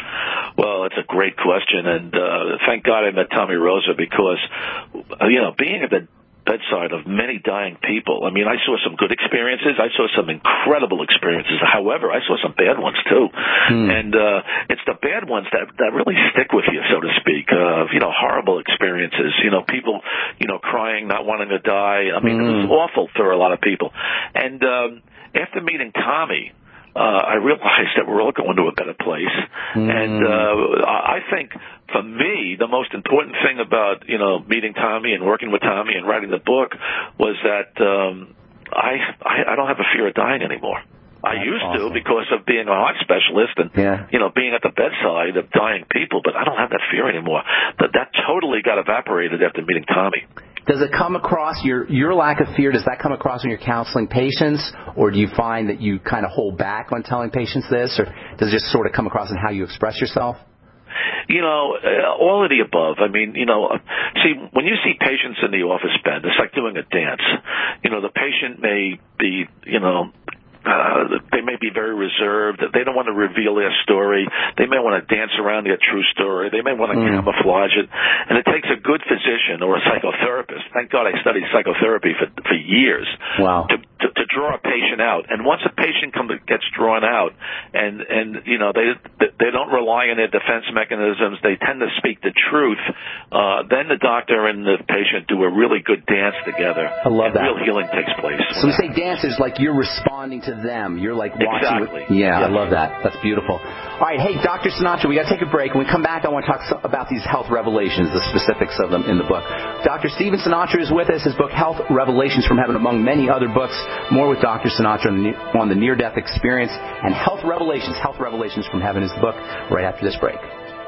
Speaker 17: Well, it's a great question, and uh, thank God I met Tommy Rosa because, uh, you know, being at the bedside of many dying people. I mean, I saw some good experiences. I saw some incredible experiences. However, I saw some bad ones too. Hmm. And uh, it's the bad ones that, that really stick with you, so to speak. Uh, you know, horrible experiences. You know, people, you know, crying, not wanting to die. I mean, hmm. it was awful for a lot of people. And um, after meeting Tommy, Uh, I realized that we're all going to a better place. Mm. And uh, I think, for me, the most important thing about, you know, meeting Tommy and working with Tommy and writing the book was that um, I, I I don't have a fear of dying anymore. I That's used awesome. to because of being a heart specialist and, yeah. you know, being at the bedside of dying people, but I don't have that fear anymore. That, that totally got evaporated after meeting Tommy.
Speaker 3: Does it come across, your your lack of fear, does that come across when you're counseling patients, or do you find that you kind of hold back on telling patients this, or does it just sort of come across in how you express yourself?
Speaker 17: You know, uh, all of the above. I mean, you know, see, when you see patients in the office bed, it's like doing a dance. You know, the patient may be, you know, Uh, they may be very reserved. They don't want to reveal their story. They may want to dance around their true story. They may want to mm. camouflage it. And it takes a good physician or a psychotherapist. Thank God I studied psychotherapy for for years.
Speaker 3: Wow.
Speaker 17: To, to, to draw a patient out. And once a patient comes gets drawn out, and and you know they they don't rely on their defense mechanisms. They tend to speak the truth. Uh, then the doctor and the patient do a really good dance together.
Speaker 3: I love
Speaker 17: and
Speaker 3: that.
Speaker 17: Real healing takes place.
Speaker 3: So we say dance is like you're responding to them. You're like watching.
Speaker 17: Exactly.
Speaker 3: With, yeah,
Speaker 17: yes.
Speaker 3: I love that. That's beautiful. All right, hey, Doctor Sinatra, we got to take a break. When we come back, I want to talk so, about these health revelations, the specifics of them in the book. Doctor Stephen Sinatra is with us. His book, Health Revelations from Heaven, among many other books. More with Doctor Sinatra on the, on the near-death experience and health revelations. Health Revelations from Heaven is the book. Right after this break.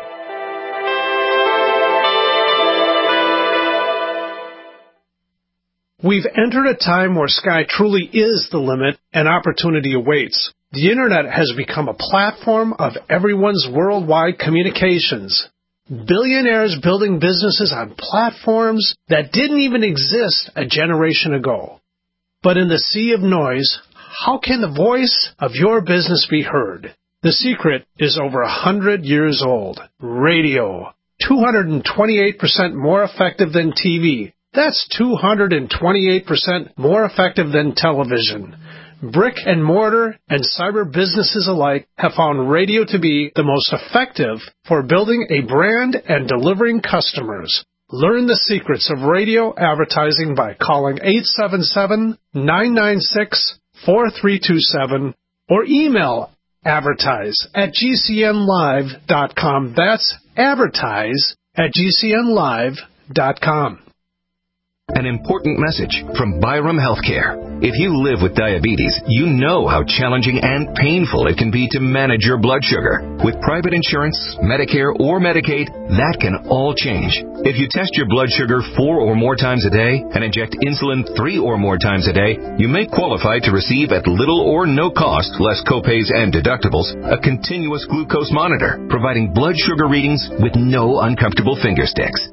Speaker 18: We've entered a time where sky truly is the limit and opportunity awaits. The Internet has become a platform of everyone's worldwide communications. Billionaires building businesses on platforms that didn't even exist a generation ago. But in the sea of noise, how can the voice of your business be heard? The secret is over a hundred years old. Radio. two hundred twenty-eight percent more effective than T V. That's two hundred twenty-eight percent more effective than television. Brick and mortar and cyber businesses alike have found radio to be the most effective for building a brand and delivering customers. Learn the secrets of radio advertising by calling eight seven seven, nine nine six, four three two seven or email advertise at g c n live dot com. That's advertise at g c n live dot com.
Speaker 19: An important message from Byram Healthcare. If you live with diabetes, you know how challenging and painful it can be to manage your blood sugar. With private insurance, Medicare, or Medicaid, that can all change. If you test your blood sugar four or more times a day and inject insulin three or more times a day, you may qualify to receive at little or no cost, less copays and deductibles, a continuous glucose monitor, providing blood sugar readings with no uncomfortable finger sticks.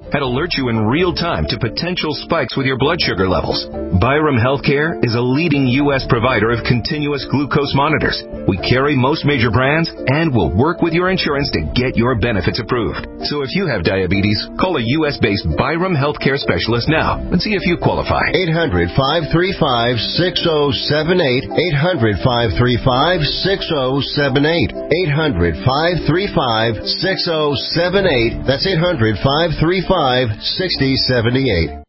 Speaker 19: and alert you in real time to potential spikes with your blood sugar levels. Byram Healthcare is a leading U S provider of continuous glucose monitors. We carry most major brands and will work with your insurance to get your benefits approved. So if you have diabetes, call a U S-based Byram Healthcare specialist now and see if you qualify.
Speaker 20: eight hundred, five three five, six oh seven eight. eight hundred, five three five, six oh seven eight. eight hundred, five three five, six oh seven eight. That's eight hundred, five three five, six oh seven eight.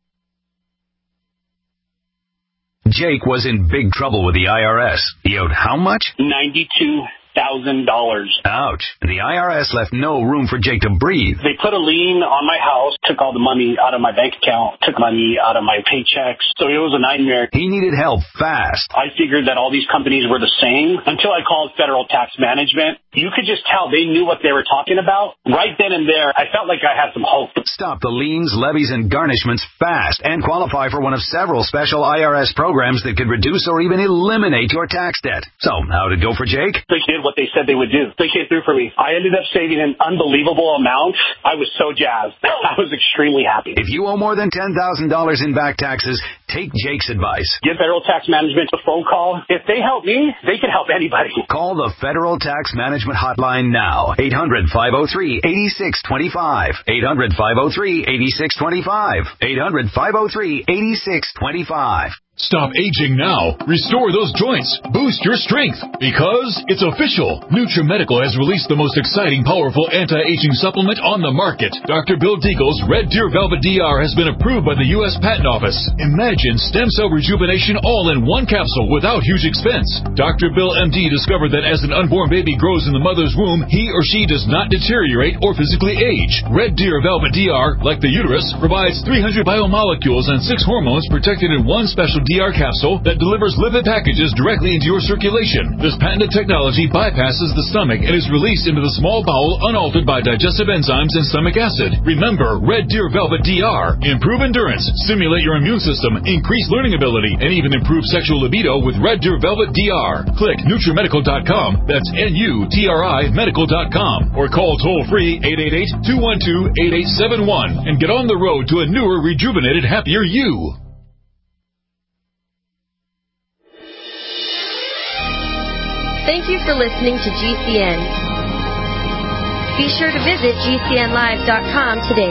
Speaker 21: Jake was in big trouble with the I R S. He owed how much?
Speaker 22: ninety-two thousand dollars.
Speaker 21: Ouch. The I R S left no room for Jake to breathe.
Speaker 22: They put a lien on my house, took all the money out of my bank account, took money out of my paychecks. So it was a nightmare.
Speaker 21: He needed help fast.
Speaker 22: I figured that all these companies were the same until I called Federal Tax Management. You could just tell they knew what they were talking about. Right then and there, I felt like I had some hope.
Speaker 21: Stop the liens, levies, and garnishments fast and qualify for one of several special I R S programs that could reduce or even eliminate your tax debt. So, how'd it go for Jake?
Speaker 22: They did what they said they would do. They came through for me. I ended up saving an unbelievable amount. I was so jazzed. I was extremely happy.
Speaker 21: If you owe more than ten thousand dollars in back taxes, take Jake's advice.
Speaker 22: Give Federal Tax Management a phone call. If they help me, they can help anybody.
Speaker 21: Call the Federal Tax Management Hotline now. eight hundred, five oh three, eight six two five. eight hundred, five oh three, eight six two five. eight hundred, five oh three, eight six two five.
Speaker 13: Stop aging now. Restore those joints. Boost your strength. Because it's official. NutriMedical has released the most exciting, powerful anti-aging supplement on the market. Doctor Bill Deagle's Red Deer Velvet D R has been approved by the U S Patent Office. Imagine stem cell rejuvenation all in one capsule without huge expense. Doctor Bill M D discovered that as an unborn baby grows in the mother's womb, he or she does not deteriorate or physically age. Red Deer Velvet D R, like the uterus, provides three hundred biomolecules and six hormones protected in one special D R capsule that delivers lipid packages directly into your circulation. This patented technology bypasses the stomach and is released into the small bowel unaltered by digestive enzymes and stomach acid. Remember, Red Deer Velvet D R. Improve endurance, stimulate your immune system, increase learning ability, and even improve sexual libido with Red Deer Velvet D R. Click NutriMedical dot com. That's N U T R I medical dot com. Or call toll-free eight eight eight, two one two, eight eight seven one and get on the road to a newer, rejuvenated, happier you.
Speaker 10: Thank you for listening to G C N. Be sure to visit G C N live dot com today.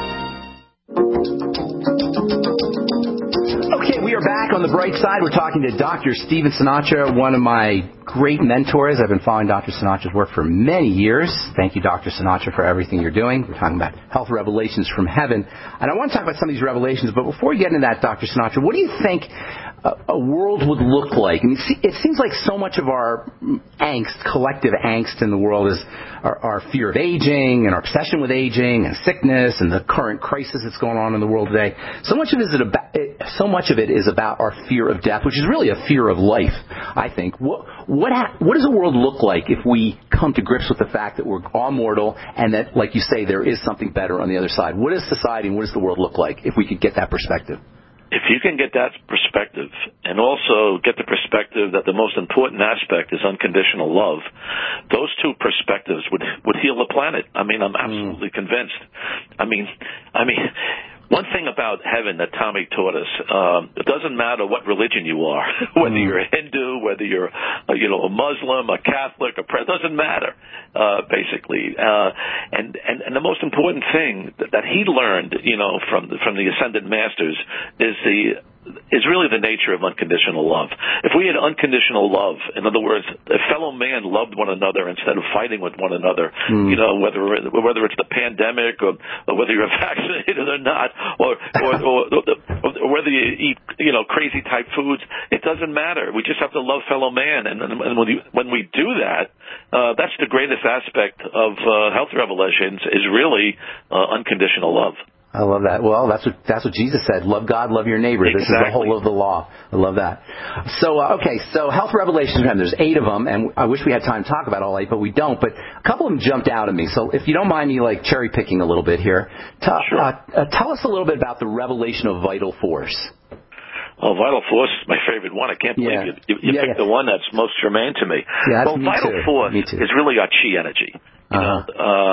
Speaker 3: Okay, we are back on the bright side. We're talking to Doctor Steven Sinatra, one of my great mentors. I've been following Doctor Sinatra's work for many years. Thank you, Doctor Sinatra, for everything you're doing. We're talking about health revelations from heaven. And I want to talk about some of these revelations, but before we get into that, Doctor Sinatra, what do you think a, a world would look like? I mean, it seems like so much of our angst, collective angst in the world is our, our fear of aging and our obsession with aging and sickness and the current crisis that's going on in the world today. So much of it is about, so much of it is about our fear of death, which is really a fear of life, I think. What, what, ha- what does the world look like if we come to grips with the fact that we're all mortal and that, like you say, there is something better on the other side? What is society and what does the world look like if we could get that perspective?
Speaker 17: If you can get that perspective and also get the perspective that the most important aspect is unconditional love, those two perspectives would would heal the planet. I mean, I'm absolutely mm. convinced. I mean, I mean, one thing about heaven that Tommy taught us, um, it doesn't matter what religion you are, whether mm. you're a Hindu, whether you're, uh, you know, a Muslim, a Catholic, a pre- it doesn't matter, uh, basically. Uh, and, and, and the most important thing that, that he learned, you know, from the, from the Ascended Masters is the, is really the nature of unconditional love. If we had unconditional love, in other words, a fellow man loved one another instead of fighting with one another, mm. you know, whether whether it's the pandemic or, or whether you're vaccinated or not, or or, or, or, or whether you eat, you know, crazy type foods, it doesn't matter. We just have to love fellow man, and, and when, we, when we do that, uh, that's the greatest aspect of uh, health revelations is really uh, unconditional love.
Speaker 3: I love that. Well, that's what that's what Jesus said. Love God, love your neighbor. Exactly. This is the whole of the law. I love that. So, uh, okay, so health revelations, there's eight of them, and I wish we had time to talk about all eight, but we don't. But a couple of them jumped out at me. So if you don't mind me, like, cherry picking a little bit here, t- sure. uh, uh, tell us a little bit about the revelation of vital force.
Speaker 17: Oh, vital force is my favorite one. I can't believe yeah. you, you, you yeah, picked yeah. the one that's most germane to me.
Speaker 3: Yeah,
Speaker 17: well,
Speaker 3: me
Speaker 17: vital
Speaker 3: too.
Speaker 17: force
Speaker 3: me too.
Speaker 17: is really our chi energy. You uh-huh. know, uh,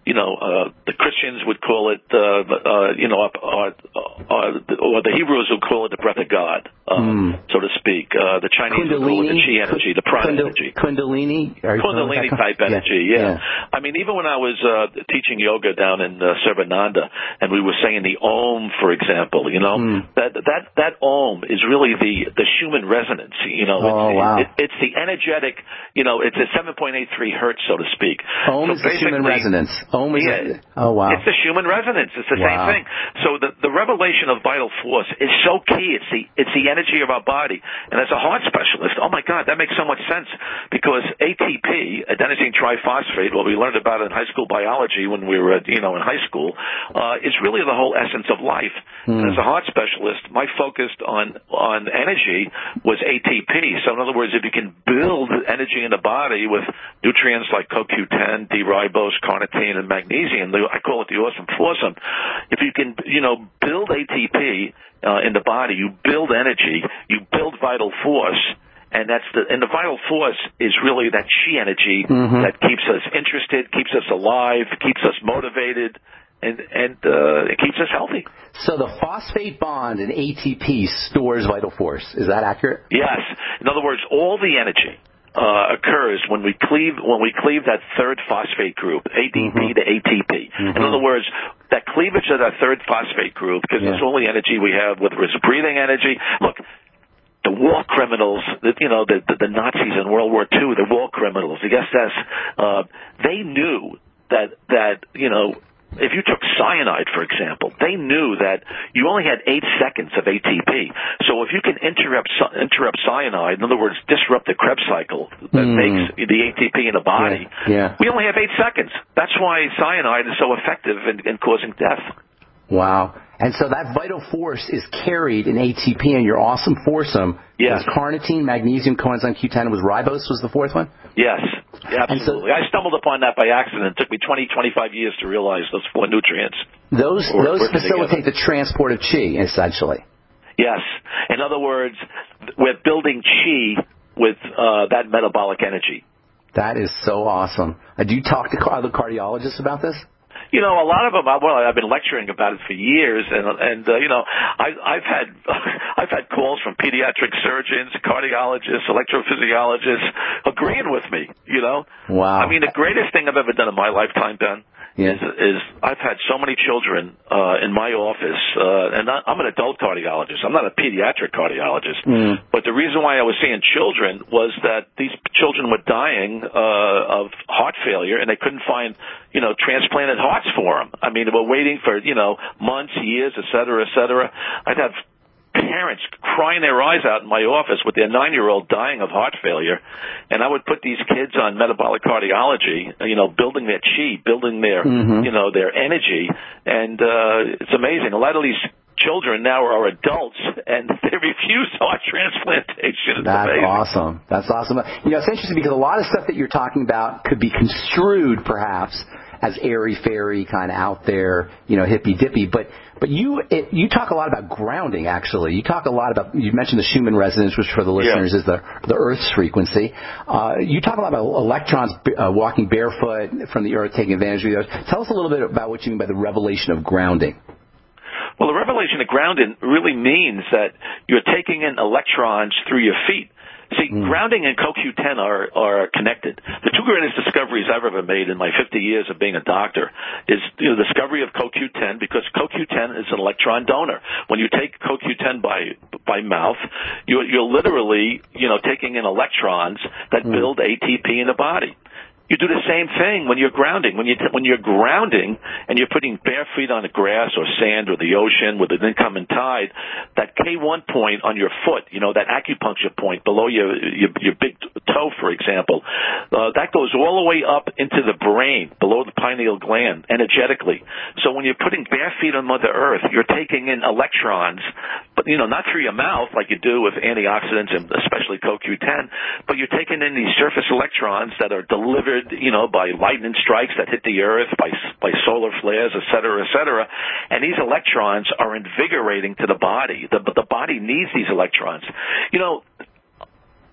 Speaker 17: you know, uh, the Christians would call it, uh, uh, you know, or, or, or the Hebrews would call it the breath of God, um, mm. so to speak. Uh, the Chinese would call it the chi energy, the prana
Speaker 3: Kundal-
Speaker 17: energy.
Speaker 3: Kundalini?
Speaker 17: Kundalini type energy, yeah. yeah. yeah. I mean, even when I was uh, teaching yoga down in uh, Sarvananda, and we were saying the Om, for example, you know, mm. that that that Om is really the, the Schumann resonance, you know.
Speaker 3: Oh,
Speaker 17: it's,
Speaker 3: wow.
Speaker 17: it, it's the energetic, you know, it's a seven point eight three hertz, so to speak.
Speaker 3: Om so is the Schumann resonance. Om is
Speaker 17: yeah,
Speaker 3: a, oh, wow.
Speaker 17: It's the Schumann resonance. It's the wow. same thing. So the, the revelation of vital force is so key. It's the, it's the energy of our body. And as a heart specialist, oh my God, that makes so much sense because A T P, adenosine triphosphate, what we learned about in high school biology when we were, you know, in high school, uh, is really the whole essence of life. Mm. And as a heart specialist, my focus on, on energy was A T P. So in other words, if you can build energy in the body with nutrients like C O Q ten, D-ribose, carnitine, and magnesium, I call it the awesome foursome. If you can, you know, build A T P uh, in the body, you build energy, you build vital force, and that's the and the vital force is really that chi energy mm-hmm. that keeps us interested, keeps us alive, keeps us motivated, and and uh, it keeps us healthy.
Speaker 3: So the phosphate bond in A T P stores vital force. Is that accurate?
Speaker 17: Yes. In other words, all the energy Uh, occurs when we cleave when we cleave that third phosphate group, A D P mm-hmm. to A T P. Mm-hmm. In other words, that cleavage of that third phosphate group, because yeah. that's all the energy we have, whether it's breathing energy. Look, the war criminals, the, you know, the, the, the Nazis in World War Two, the war criminals, the S S, uh, they knew that that you know. If you took cyanide, for example, they knew that you only had eight seconds of A T P. So if you can interrupt interrupt cyanide, in other words, disrupt the Krebs cycle that mm. makes the A T P in the body,
Speaker 3: yeah. Yeah.
Speaker 17: we only have eight seconds. That's why cyanide is so effective in, in causing death.
Speaker 3: Wow. And so that vital force is carried in A T P in your awesome foursome.
Speaker 17: Yes.
Speaker 3: It was carnitine, magnesium, coenzyme Q ten. It was ribose was the fourth one?
Speaker 17: Yes. Yeah, absolutely. So, I stumbled upon that by accident. It took me twenty, twenty-five years to realize those four nutrients.
Speaker 3: Those
Speaker 17: were,
Speaker 3: those facilitate together. The transport of chi, essentially.
Speaker 17: Yes. In other words, we're building chi with uh, that metabolic energy.
Speaker 3: That is so awesome. Uh, do you talk to other cardiologists about this?
Speaker 17: You know, a lot of them. Well, I've been lecturing about it for years, and and uh, you know, I, I've had I've had calls from pediatric surgeons, cardiologists, electrophysiologists agreeing with me. You know,
Speaker 3: wow.
Speaker 17: I mean, the greatest thing I've ever done in my lifetime, Ben,
Speaker 3: yeah.
Speaker 17: is, is I've had so many children uh, in my office, uh, and I, I'm an adult cardiologist. I'm not a pediatric cardiologist,
Speaker 3: mm.
Speaker 17: but the reason why I was seeing children was that these children were dying uh, of heart failure, and they couldn't find, you know, transplanted hearts for them. I mean, they were waiting for, you know, months, years, et cetera, et cetera. I'd have parents crying their eyes out in my office with their nine-year-old dying of heart failure, and I would put these kids on metabolic cardiology, you know, building their chi, building their, mm-hmm. you know, their energy, and uh, it's amazing. A lot of these children now are adults, and they refuse heart transplantation. It's
Speaker 3: That's
Speaker 17: amazing.
Speaker 3: awesome. That's awesome. You know, it's interesting because a lot of stuff that you're talking about could be construed, perhaps, as airy-fairy, kind of out there, you know, hippy-dippy. But but you it, you talk a lot about grounding, actually. You talk a lot about, you mentioned the Schumann resonance, which for the listeners yeah. is the the Earth's frequency. Uh, you talk a lot about electrons uh, walking barefoot from the Earth, taking advantage of the Earth. Tell us a little bit about what you mean by the revelation of grounding.
Speaker 17: Well, the revelation of grounding really means that you're taking in electrons through your feet. See, mm. grounding and C O Q ten are, are connected. The two greatest discoveries I've ever made in my fifty years of being a doctor is you know, the discovery of C O Q ten, because C O Q ten is an electron donor. When you take C O Q ten by by mouth, you're, you're literally you know taking in electrons that mm. build A T P in the body. You do the same thing when you're grounding. When, you t- when you're grounding and you're putting bare feet on the grass or sand or the ocean with an incoming tide, that K one point on your foot, you know, that acupuncture point below your your, your big toe, for example, uh, that goes all the way up into the brain, below the pineal gland, energetically. So when you're putting bare feet on Mother Earth, you're taking in electrons, but, you know, not through your mouth like you do with antioxidants and especially C O Q ten, but you're taking in these surface electrons that are delivered you know, by lightning strikes that hit the earth, by by solar flares, et cetera, et cetera. And these electrons are invigorating to the body. The, the body needs these electrons. You know,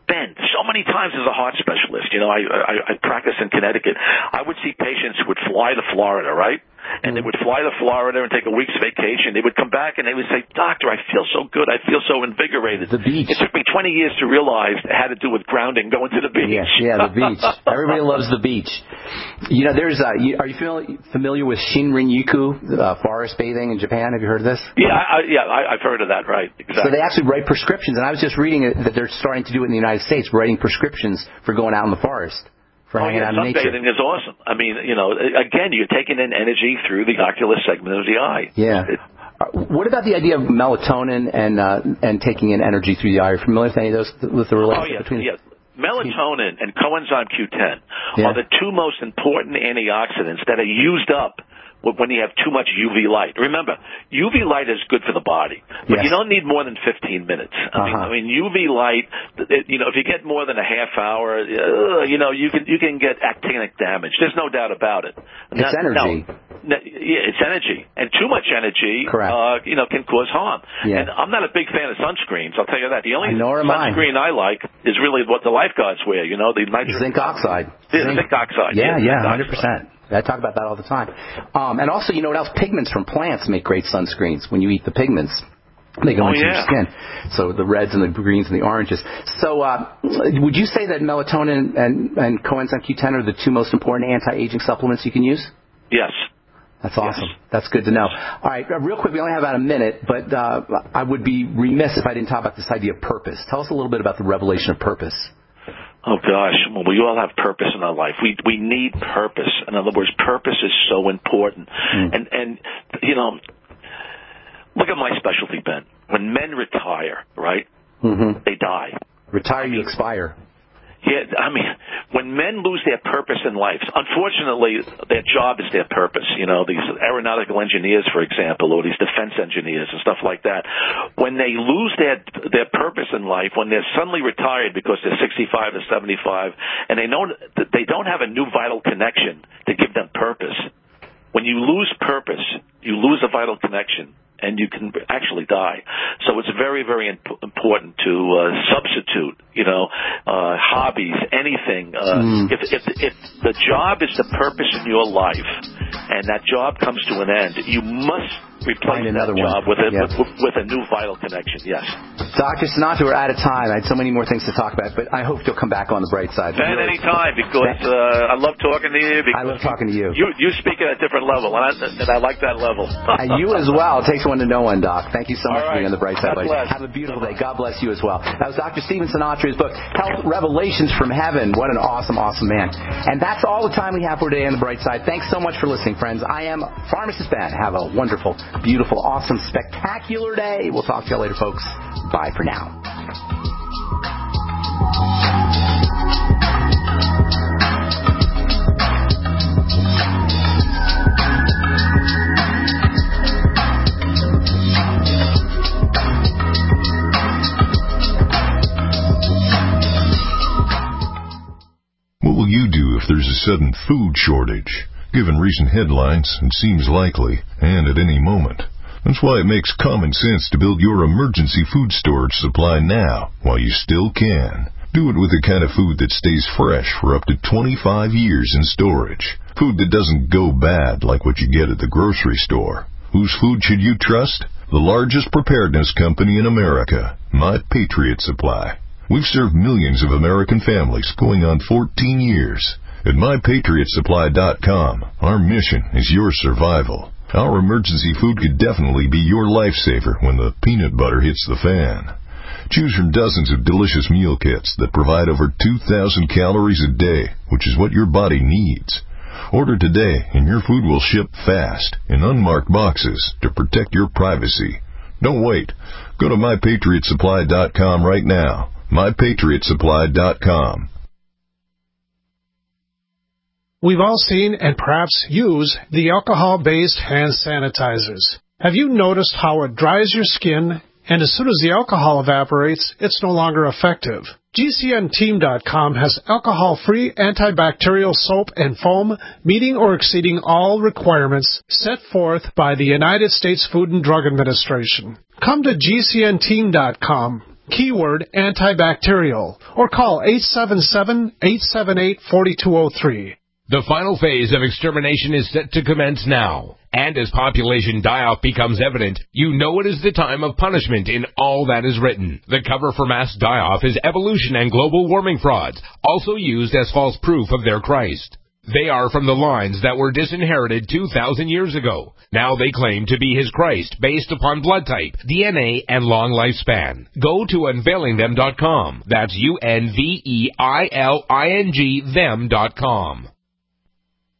Speaker 17: Ben, so many times as a heart specialist, you know, I, I, I practice in Connecticut. I would see patients who would fly to Florida, right? And they would fly to Florida and take a week's vacation. They would come back and they would say, "Doctor, I feel so good. I feel so invigorated."
Speaker 3: The beach.
Speaker 17: It took me twenty years to realize it had to do with grounding, going to the beach.
Speaker 3: Yes, yeah, the beach. Everybody loves the beach. You know, there's. Uh, you, are you familiar, familiar with Shinrin-yoku, uh, forest bathing in Japan? Have you heard of this?
Speaker 17: Yeah, I, yeah, I, I've heard of that. Right, exactly.
Speaker 3: So they actually write prescriptions, and I was just reading it, that they're starting to do it in the United States, writing prescriptions for going out in the forest. For
Speaker 17: oh,
Speaker 3: hanging
Speaker 17: yeah,
Speaker 3: out in nature.
Speaker 17: sunbathing is awesome. I mean, you know, again, you're taking in energy through the ocular segment of the eye.
Speaker 3: Yeah. It, what about the idea of melatonin and uh, and taking in energy through the eye? Are you familiar with any of those, with the relationship
Speaker 17: oh, yeah,
Speaker 3: between?
Speaker 17: Yeah. Melatonin and coenzyme Q ten
Speaker 3: yeah.
Speaker 17: are the two most important antioxidants that are used up when you have too much U V light. Remember, U V light is good for the body, but
Speaker 3: yes.
Speaker 17: you don't need more than fifteen minutes. I
Speaker 3: uh-huh.
Speaker 17: mean, I mean, U V light, it, you know, if you get more than a half hour, uh, you know, you can you can get actinic damage. There's no doubt about it.
Speaker 3: It's
Speaker 17: Not,
Speaker 3: energy.
Speaker 17: No, yeah, it's energy, and too much energy,
Speaker 3: Correct.
Speaker 17: Uh, you know, can cause harm.
Speaker 3: Yeah.
Speaker 17: And I'm not a big fan of sunscreens. I'll tell you that. The only
Speaker 3: Nor am I.
Speaker 17: sunscreen I like is really what the lifeguards wear. You know, the nitrogen
Speaker 3: zinc oxide.
Speaker 17: Yeah,
Speaker 3: zinc.
Speaker 17: zinc oxide.
Speaker 3: Yeah,
Speaker 17: yeah,
Speaker 3: yeah, one hundred percent. I talk about that all the time. Um, and also, you know what else? Pigments from plants make great sunscreens. When you eat the pigments, they go
Speaker 17: oh,
Speaker 3: into
Speaker 17: yeah.
Speaker 3: your skin. So the reds and the greens and the oranges. So uh, would you say that melatonin and, and coenzyme Q ten are the two most important anti-aging supplements you can use?
Speaker 17: Yes.
Speaker 3: That's awesome. Yes. That's good to know. All right, uh, real quick, we only have about a minute, but uh, I would be remiss if I didn't talk about this idea of purpose. Tell us a little bit about the revelation of purpose.
Speaker 17: Oh gosh, well, we all have purpose in our life. We we need purpose. In other words, purpose is so important. Mm. And and you know, look at my specialty, Ben. When men retire, right?
Speaker 3: Mm-hmm.
Speaker 17: They die.
Speaker 3: Retire, you expire.
Speaker 17: Yeah, I mean, when men lose their purpose in life, unfortunately, their job is their purpose. You know, these aeronautical engineers, for example, or these defense engineers and stuff like that. When they lose their their purpose in life, when they're suddenly retired because they're sixty-five or seventy-five, and they don't they don't have a new vital connection to give them purpose. When you lose purpose, you lose a vital connection, and you can actually die. So it's very, very imp- important to uh, substitute, you know, uh, hobbies, anything. Uh, mm. If, if if the job is the purpose in your life, and that job comes to an end, you must replace that job with a,
Speaker 3: yeah.
Speaker 17: with, with a new vital connection. Yes.
Speaker 3: Doctor Sinatra, we're out of time. I had so many more things to talk about, but I hope you'll come back on the bright side.
Speaker 17: Ben, any time, because uh, I love talking to you.
Speaker 3: I love talking to you.
Speaker 17: You you speak at a different level, and I, and I like that level.
Speaker 3: And you as well. It takes one to know one, Doc. Thank you so much
Speaker 17: right.
Speaker 3: for being on the bright side. Have a beautiful day. God bless you as well. That was Doctor Stephen Sinatra's book, Health Revelations from Heaven. What an awesome, awesome man. And that's all the time we have for today on the bright side. Thanks so much for listening, friends. I am Pharmacist Ben. Have a wonderful, beautiful, awesome, spectacular day. We'll talk to you later, folks. Bye for now.
Speaker 16: What will you do if there's a sudden food shortage? Given recent headlines, it seems likely, and at any moment. That's why it makes common sense to build your emergency food storage supply now, while you still can. Do it with the kind of food that stays fresh for up to twenty-five years in storage. Food that doesn't go bad like what you get at the grocery store. Whose food should you trust? The largest preparedness company in America, My Patriot Supply. We've served millions of American families going on fourteen years. At my patriot supply dot com, our mission is your survival. Our emergency food could definitely be your lifesaver when the peanut butter hits the fan. Choose from dozens of delicious meal kits that provide over two thousand calories a day, which is what your body needs. Order today and your food will ship fast in unmarked boxes to protect your privacy. Don't wait. Go to my patriot supply dot com right now. my patriot supply dot com.
Speaker 18: We've all seen and perhaps use the alcohol-based hand sanitizers. Have you noticed how it dries your skin, and as soon as the alcohol evaporates, it's no longer effective? G C N team dot com has alcohol-free antibacterial soap and foam meeting or exceeding all requirements set forth by the United States Food and Drug Administration. Come to G C N team dot com keyword antibacterial, or call eight seven seven, eight seven eight, four two zero three.
Speaker 2: The final phase of extermination is set to commence now. And as population die-off becomes evident, you know it is the time of punishment in all that is written. The cover for mass die-off is evolution and global warming frauds, also used as false proof of their Christ. They are from the lines that were disinherited two thousand years ago. Now they claim to be his Christ based upon blood type, D N A, and long lifespan. Go to unveiling them dot com. That's U N V E I L I N G them dot com.